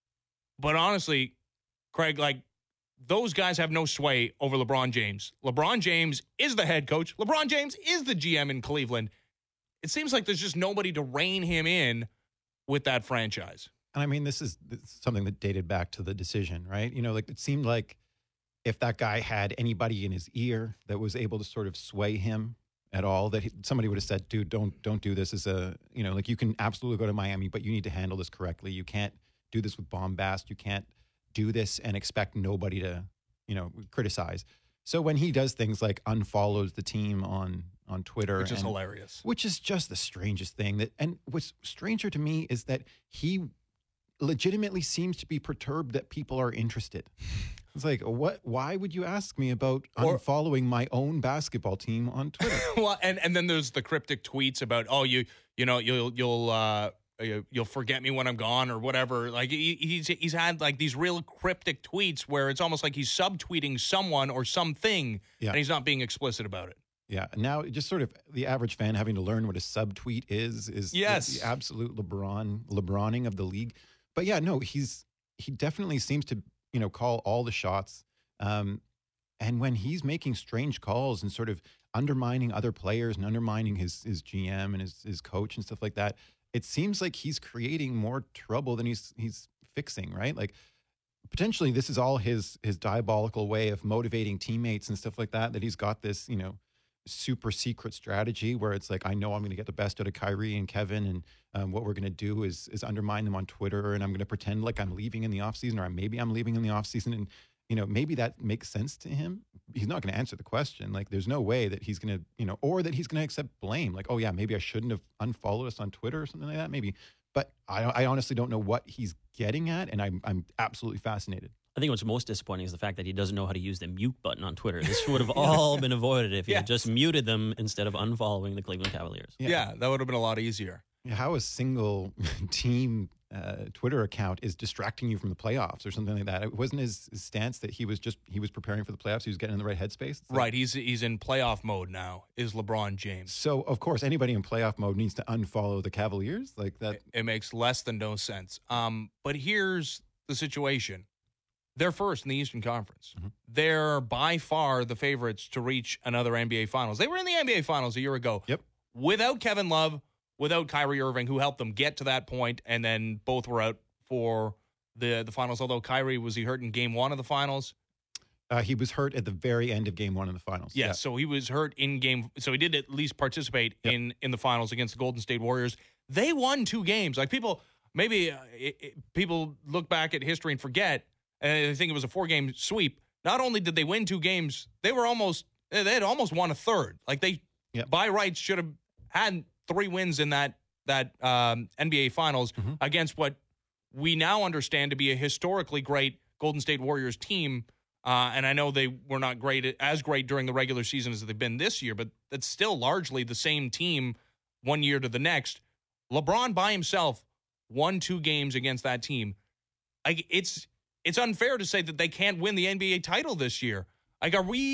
But honestly, Craig, like, those guys have no sway over LeBron James. LeBron James is the head coach. LeBron James is the G M in Cleveland. It seems like there's just nobody to rein him in with that franchise. And I mean, this is, this is something that dated back to the decision, right? You know, like it seemed like if that guy had anybody in his ear that was able to sort of sway him at all, that he, somebody would have said, dude, don't, don't do this as a, you know, like you can absolutely go to Miami, but you need to handle this correctly. You can't do this with bombast. You can't do this and expect nobody to, you know, criticize. So when he does things like unfollows the team on, on Twitter, which is and, hilarious, which is just the strangest thing that, and what's stranger to me is that he legitimately seems to be perturbed that people are interested. It's like, what, why would you ask me about or, unfollowing my own basketball team on Twitter? Well, and, and then there's the cryptic tweets about, oh, you, you know, you'll, you'll, uh, you'll forget me when I'm gone or whatever. Like he, he's he's had like these real cryptic tweets where it's almost like he's subtweeting someone or something, yeah. and he's not being explicit about it. Yeah. Now, just sort of the average fan having to learn what a subtweet is is yes. the, the absolute LeBron LeBroning of the league. But yeah, no, he's he definitely seems to you know call all the shots. Um, and when he's making strange calls and sort of undermining other players and undermining his his G M and his his coach and stuff like that, it seems like he's creating more trouble than he's he's fixing, right? Like potentially this is all his his diabolical way of motivating teammates and stuff like that, that he's got this, you know, super secret strategy where it's like, I know I'm going to get the best out of Kyrie and Kevin, and um, what we're going to do is is undermine them on Twitter, and I'm going to pretend like I'm leaving in the offseason, or maybe I'm leaving in the offseason, and you know, maybe that makes sense to him. He's not going to answer the question. Like, there's no way that he's going to, you know, or that he's going to accept blame. Like, oh yeah, maybe I shouldn't have unfollowed us on Twitter or something like that. Maybe, but I, I honestly don't know what he's getting at, and I'm, I'm absolutely fascinated. I think what's most disappointing is the fact that he doesn't know how to use the mute button on Twitter. This would have all been avoided if he yes. had just muted them instead of unfollowing the Cleveland Cavaliers. Yeah, yeah that would have been a lot easier. How a single team uh, Twitter account is distracting you from the playoffs or something like that. It wasn't his, his stance that he was just he was preparing for the playoffs. He was getting in the right headspace. Like, right. He's he's in playoff mode now. Is LeBron James? So of course anybody in playoff mode needs to unfollow the Cavaliers like that. It, it makes less than no sense. Um, but here's the situation. They're first in the Eastern Conference. Mm-hmm. They're by far the favorites to reach another N B A Finals. They were in the N B A Finals a year ago. Yep. Without Kevin Love, without Kyrie Irving, who helped them get to that point, and then both were out for the the finals. Although Kyrie, was he hurt in game one of the finals? Uh, he was hurt at the very end of game one of the finals. Yes, yeah. So he was hurt in game. So he did at least participate yep. in in the finals against the Golden State Warriors. They won two games. Like people, maybe uh, it, it, people look back at history and forget, and they think it was a four game sweep. Not only did they win two games, they were almost they had almost won a third. Like they yep. by rights should have had three wins in that that um, N B A Finals mm-hmm. against what we now understand to be a historically great Golden State Warriors team. Uh, and I know they were not great as great during the regular season as they've been this year, but it's still largely the same team one year to the next. LeBron by himself won two games against that team. Like it's it's unfair to say that they can't win the N B A title this year. Like, are we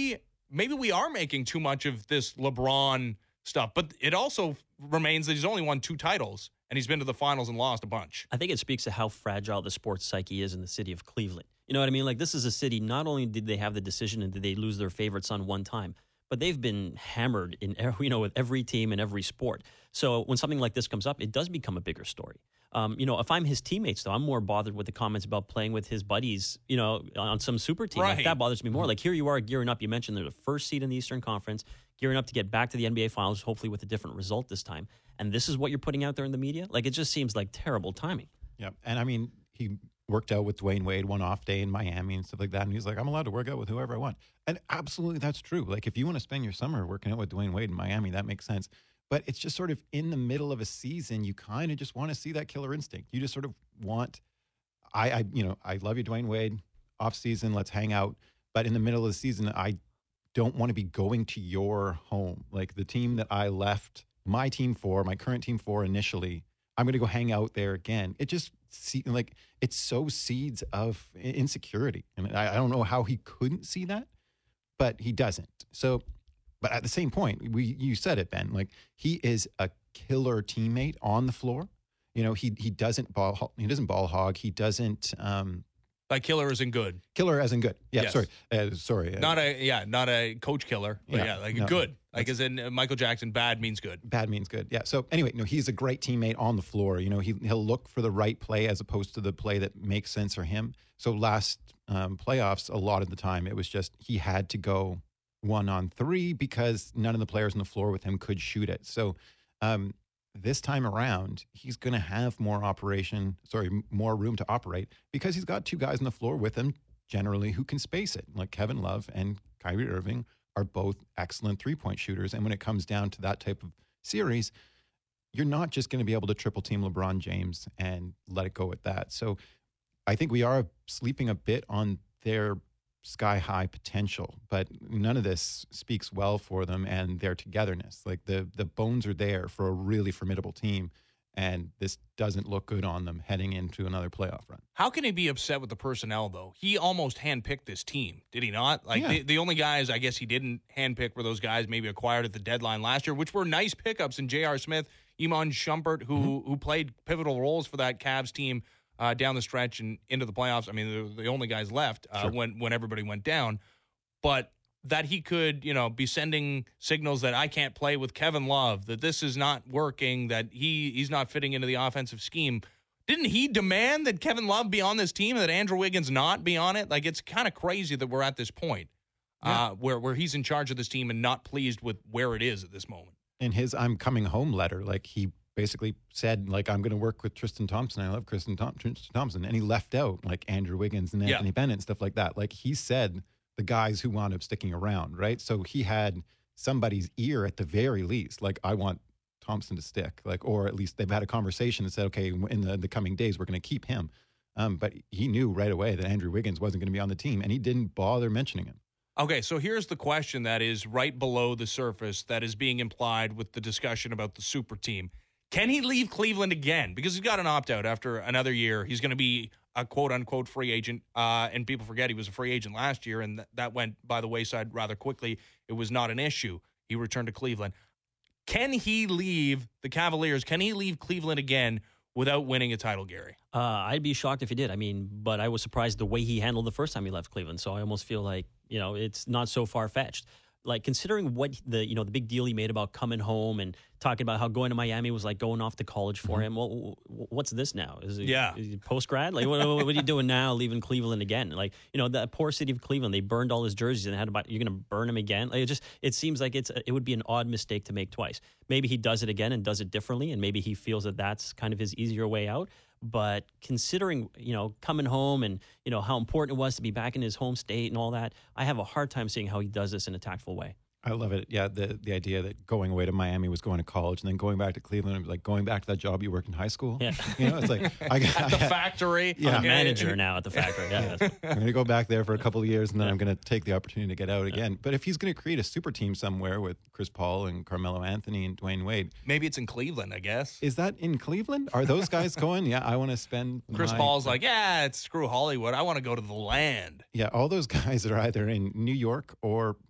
maybe we are making too much of this LeBron stuff. But it also remains that he's only won two titles, and he's been to the finals and lost a bunch. I think it speaks to how fragile the sports psyche is in the city of Cleveland. You know what I mean? Like, this is a city, not only did they have the decision and did they lose their favorite son one time, but they've been hammered in, you know, with every team and every sport. So when something like this comes up, it does become a bigger story. Um, you know, if I'm his teammates, though, I'm more bothered with the comments about playing with his buddies, you know, on some super team. Right. Like, that bothers me more. Like, here you are gearing up. You mentioned they're the first seed in the Eastern Conference, gearing up to get back to the N B A Finals, hopefully with a different result this time. And this is what you're putting out there in the media? Like, it just seems like terrible timing. Yeah. And I mean, he worked out with Dwayne Wade one off day in Miami and stuff like that. And he's like, I'm allowed to work out with whoever I want. And absolutely, that's true. Like, if you want to spend your summer working out with Dwayne Wade in Miami, that makes sense. But it's just sort of in the middle of a season, you kind of just want to see that killer instinct. You just sort of want, I, I, you know, I love you, Dwayne Wade, off season, let's hang out. But in the middle of the season, I don't want to be going to your home. Like, the team that I left my team for, my current team for initially, I'm going to go hang out there again. It just, see, like, it sows seeds of insecurity. And I, I don't know how he couldn't see that, but he doesn't. So, but at the same point, we you said it, Ben, like, he is a killer teammate on the floor. You know, he he doesn't ball he doesn't ball hog. He doesn't um Like, killer isn't good. Killer as in good. Yeah, Yes. sorry. Uh, sorry. Not a yeah, not a coach killer, but yeah, Yeah, like no, good. Like, as in uh, Michael Jackson, bad means good. Bad means good. Yeah. So anyway, no, he's a great teammate on the floor. You know, he he'll look for the right play as opposed to the play that makes sense for him. So last um, playoffs, a lot of the time, it was just he had to go one on three because none of the players on the floor with him could shoot it. So um, this time around, he's going to have more operation, sorry, more room to operate because he's got two guys on the floor with him generally who can space it. Like, Kevin Love and Kyrie Irving are both excellent three-point shooters. And when it comes down to that type of series, you're not just going to be able to triple team LeBron James and let it go at that. So I think we are sleeping a bit on their sky-high potential, but none of this speaks well for them and their togetherness. Like, the the bones are there for a really formidable team, and this doesn't look good on them heading into another playoff run. How can he be upset with the personnel, though? He almost handpicked this team, did he not? Like, Yeah. the, the only guys I guess he didn't handpick were those guys maybe acquired at the deadline last year, which were nice pickups in J R. Smith, Iman Shumpert, who mm-hmm. who played pivotal roles for that Cavs team uh, down the stretch and into the playoffs. I mean, they're the only guys left uh, Sure. when when everybody went down. But that he could, you know, be sending signals that I can't play with Kevin Love, that this is not working, that he he's not fitting into the offensive scheme. Didn't he demand that Kevin Love be on this team and that Andrew Wiggins not be on it? Like, it's kind of crazy that we're at this point Yeah. uh, where, where he's in charge of this team and not pleased with where it is at this moment. In his I'm coming home letter, like, he basically said, like, I'm going to work with Tristan Thompson. I love Tristan, Thom- Tristan Thompson. And he left out, like, Andrew Wiggins and Yeah. Anthony Bennett and stuff like that. Like, he said the guys who wound up sticking around, right? So he had somebody's ear at the very least. Like, I want Thompson to stick, like, or at least they've had a conversation and said, okay, in the, the coming days, we're going to keep him. Um, but he knew right away that Andrew Wiggins wasn't going to be on the team, and he didn't bother mentioning him. Okay, so here's the question that is right below the surface that is being implied with the discussion about the super team. Can he leave Cleveland again? Because he's got an opt-out after another year. He's going to be a quote-unquote free agent, uh, and people forget he was a free agent last year, and th- that went by the wayside rather quickly. It was not an issue. He returned to Cleveland. Can he leave the Cavaliers? Can he leave Cleveland again without winning a title, Gary? Uh, I'd be shocked if he did. I mean, but I was surprised the way he handled the first time he left Cleveland. So I almost feel like, you know, it's not so far-fetched. Like, considering what the, you know, the big deal he made about coming home and talking about how going to Miami was like going off to college for him. Well, w- w- what's this now? Is he, Yeah. is he post-grad? Like, what, what are you doing now leaving Cleveland again? Like, you know, that poor city of Cleveland, they burned all his jerseys and had to buy, you're going to burn him again? Like, it just, it seems like it's, it would be an odd mistake to make twice. Maybe he does it again and does it differently, and maybe he feels that that's kind of his easier way out. But considering, you know, coming home and, you know, how important it was to be back in his home state and all that, I have a hard time seeing how he does this in a tactful way. I love it. Yeah, the the idea that going away to Miami was going to college and then going back to Cleveland, like going back to that job you worked in high school. Yeah. You know, it's like I got At the factory? Yeah. I'm a manager now at the factory. Yeah. I'm going to go back there for a couple of years and then I'm going to take the opportunity to get out again. But if he's going to create a super team somewhere with Chris Paul and Carmelo Anthony and Dwayne Wade, Maybe it's in Cleveland, I guess. is that in Cleveland? Are those guys going? Yeah, I want to spend. Chris my- Paul's like, yeah, it's screw Hollywood. I want to go to the land. Yeah, all those guys are either in New York or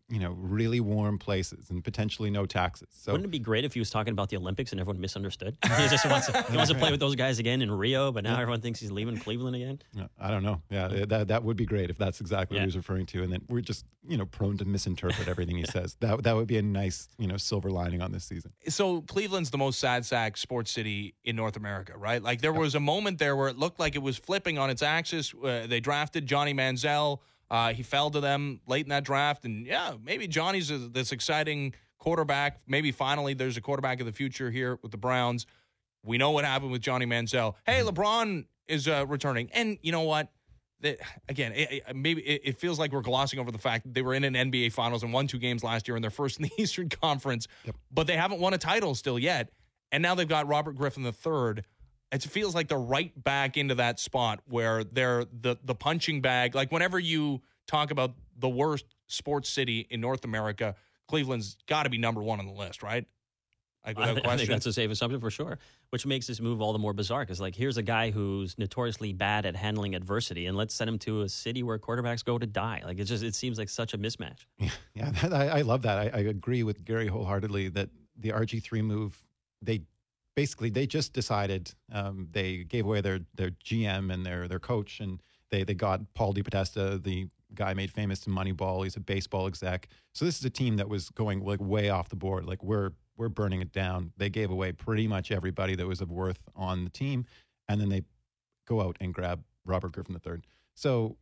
you know, really warm places and potentially no taxes. So wouldn't it be great if he was talking about the Olympics and everyone misunderstood? He just wants to, he wants to play with those guys again in Rio, but now yeah. everyone thinks he's leaving Cleveland again. Yeah, I don't know. Yeah, that that would be great if that's exactly yeah. what he was referring to. And then we're just, you know, prone to misinterpret everything he says. That that would be a nice, you know, silver lining on this season. So Cleveland's the most sad sack sports city in North America, right? Like there was a moment there where it looked like it was flipping on its axis. Uh, they drafted Johnny Manziel. Uh, he fell to them late in that draft. And, yeah, maybe Johnny's a, this exciting quarterback. Maybe finally there's a quarterback of the future here with the Browns. We know what happened with Johnny Manziel. Hey, LeBron is uh, returning. And you know what? The, again, it, it, maybe it, it feels like we're glossing over the fact that they were in an N B A Finals and won two games last year in their first in the Eastern Conference. Yep. But they haven't won a title still yet. And now they've got Robert Griffin the third. It feels like they're right back into that spot where they're the, the punching bag. Like whenever you talk about the worst sports city in North America, Cleveland's got to be number one on the list, right? Like, I, th- I think that's a safe assumption for sure, which makes this move all the more bizarre because, like, here's a guy who's notoriously bad at handling adversity, and let's send him to a city where quarterbacks go to die. Like, it just it seems like such a mismatch. Yeah, yeah that, I, I love that. I, I agree with Gary wholeheartedly that the R G three move, they basically they just decided um, they gave away their their G M and their their coach, and they they got Paul DePodesta, the guy made famous in Moneyball. He's a baseball exec. So this is a team that was going like way off the board. Like we're we're burning it down. They gave away pretty much everybody that was of worth on the team, and then they go out and grab Robert Griffin the third. So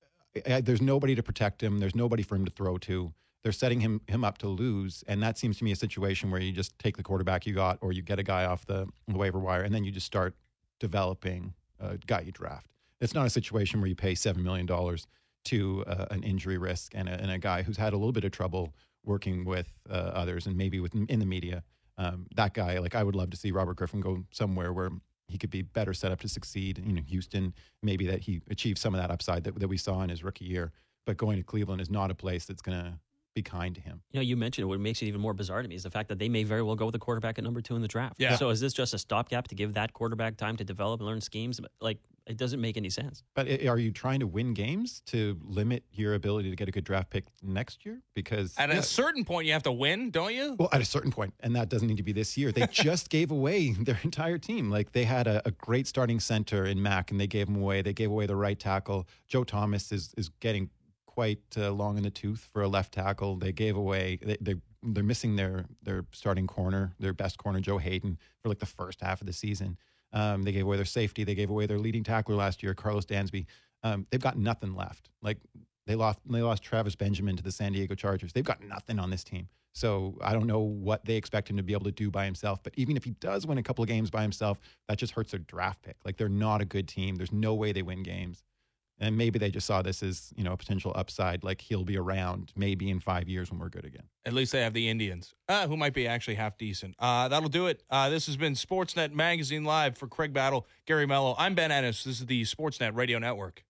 uh, there's nobody to protect him. There's nobody for him to throw to. They're setting him him up to lose, and that seems to me a situation where you just take the quarterback you got, or you get a guy off the, the waiver wire, and then you just start developing a guy you draft. It's not a situation where you pay seven million dollars to uh, an injury risk and a, and a guy who's had a little bit of trouble working with uh, others and maybe with in the media. Um, that guy, like I would love to see Robert Griffin go somewhere where he could be better set up to succeed. You know, Houston, maybe that he achieved some of that upside that, that we saw in his rookie year. But going to Cleveland is not a place that's going to be kind to him. You know, you mentioned it. What makes it even more bizarre to me is the fact that they may very well go with the quarterback at number two in the draft. Yeah. So is this just a stopgap to give that quarterback time to develop and learn schemes? Like, it doesn't make any sense. But are you trying to win games to limit your ability to get a good draft pick next year? Because at yeah. a certain point, you have to win, don't you? Well, at a certain point, and that doesn't need to be this year. They just gave away their entire team. Like they had a, a great starting center in Mack, and they gave him away. They gave away the right tackle. Joe Thomas is is getting quite uh, long in the tooth for a left tackle. They gave away. They, they they're missing their their starting corner, their best corner, Joe Hayden, for like the first half of the season. Um, they gave away their safety. They gave away their leading tackler last year, Carlos Dansby. Um, they've got nothing left. Like they lost, they lost Travis Benjamin to the San Diego Chargers. They've got nothing on this team. So I don't know what they expect him to be able to do by himself. But even if he does win a couple of games by himself, that just hurts their draft pick. Like they're not a good team. There's no way they win games. And maybe they just saw this as, you know, a potential upside. Like he'll be around maybe in five years when we're good again. At least they have the Indians, uh, who might be actually half decent. Uh, that'll do it. Uh, this has been Sportsnet Magazine Live for Craig Battle, Gary Mello. I'm Ben Ennis. This is the Sportsnet Radio Network.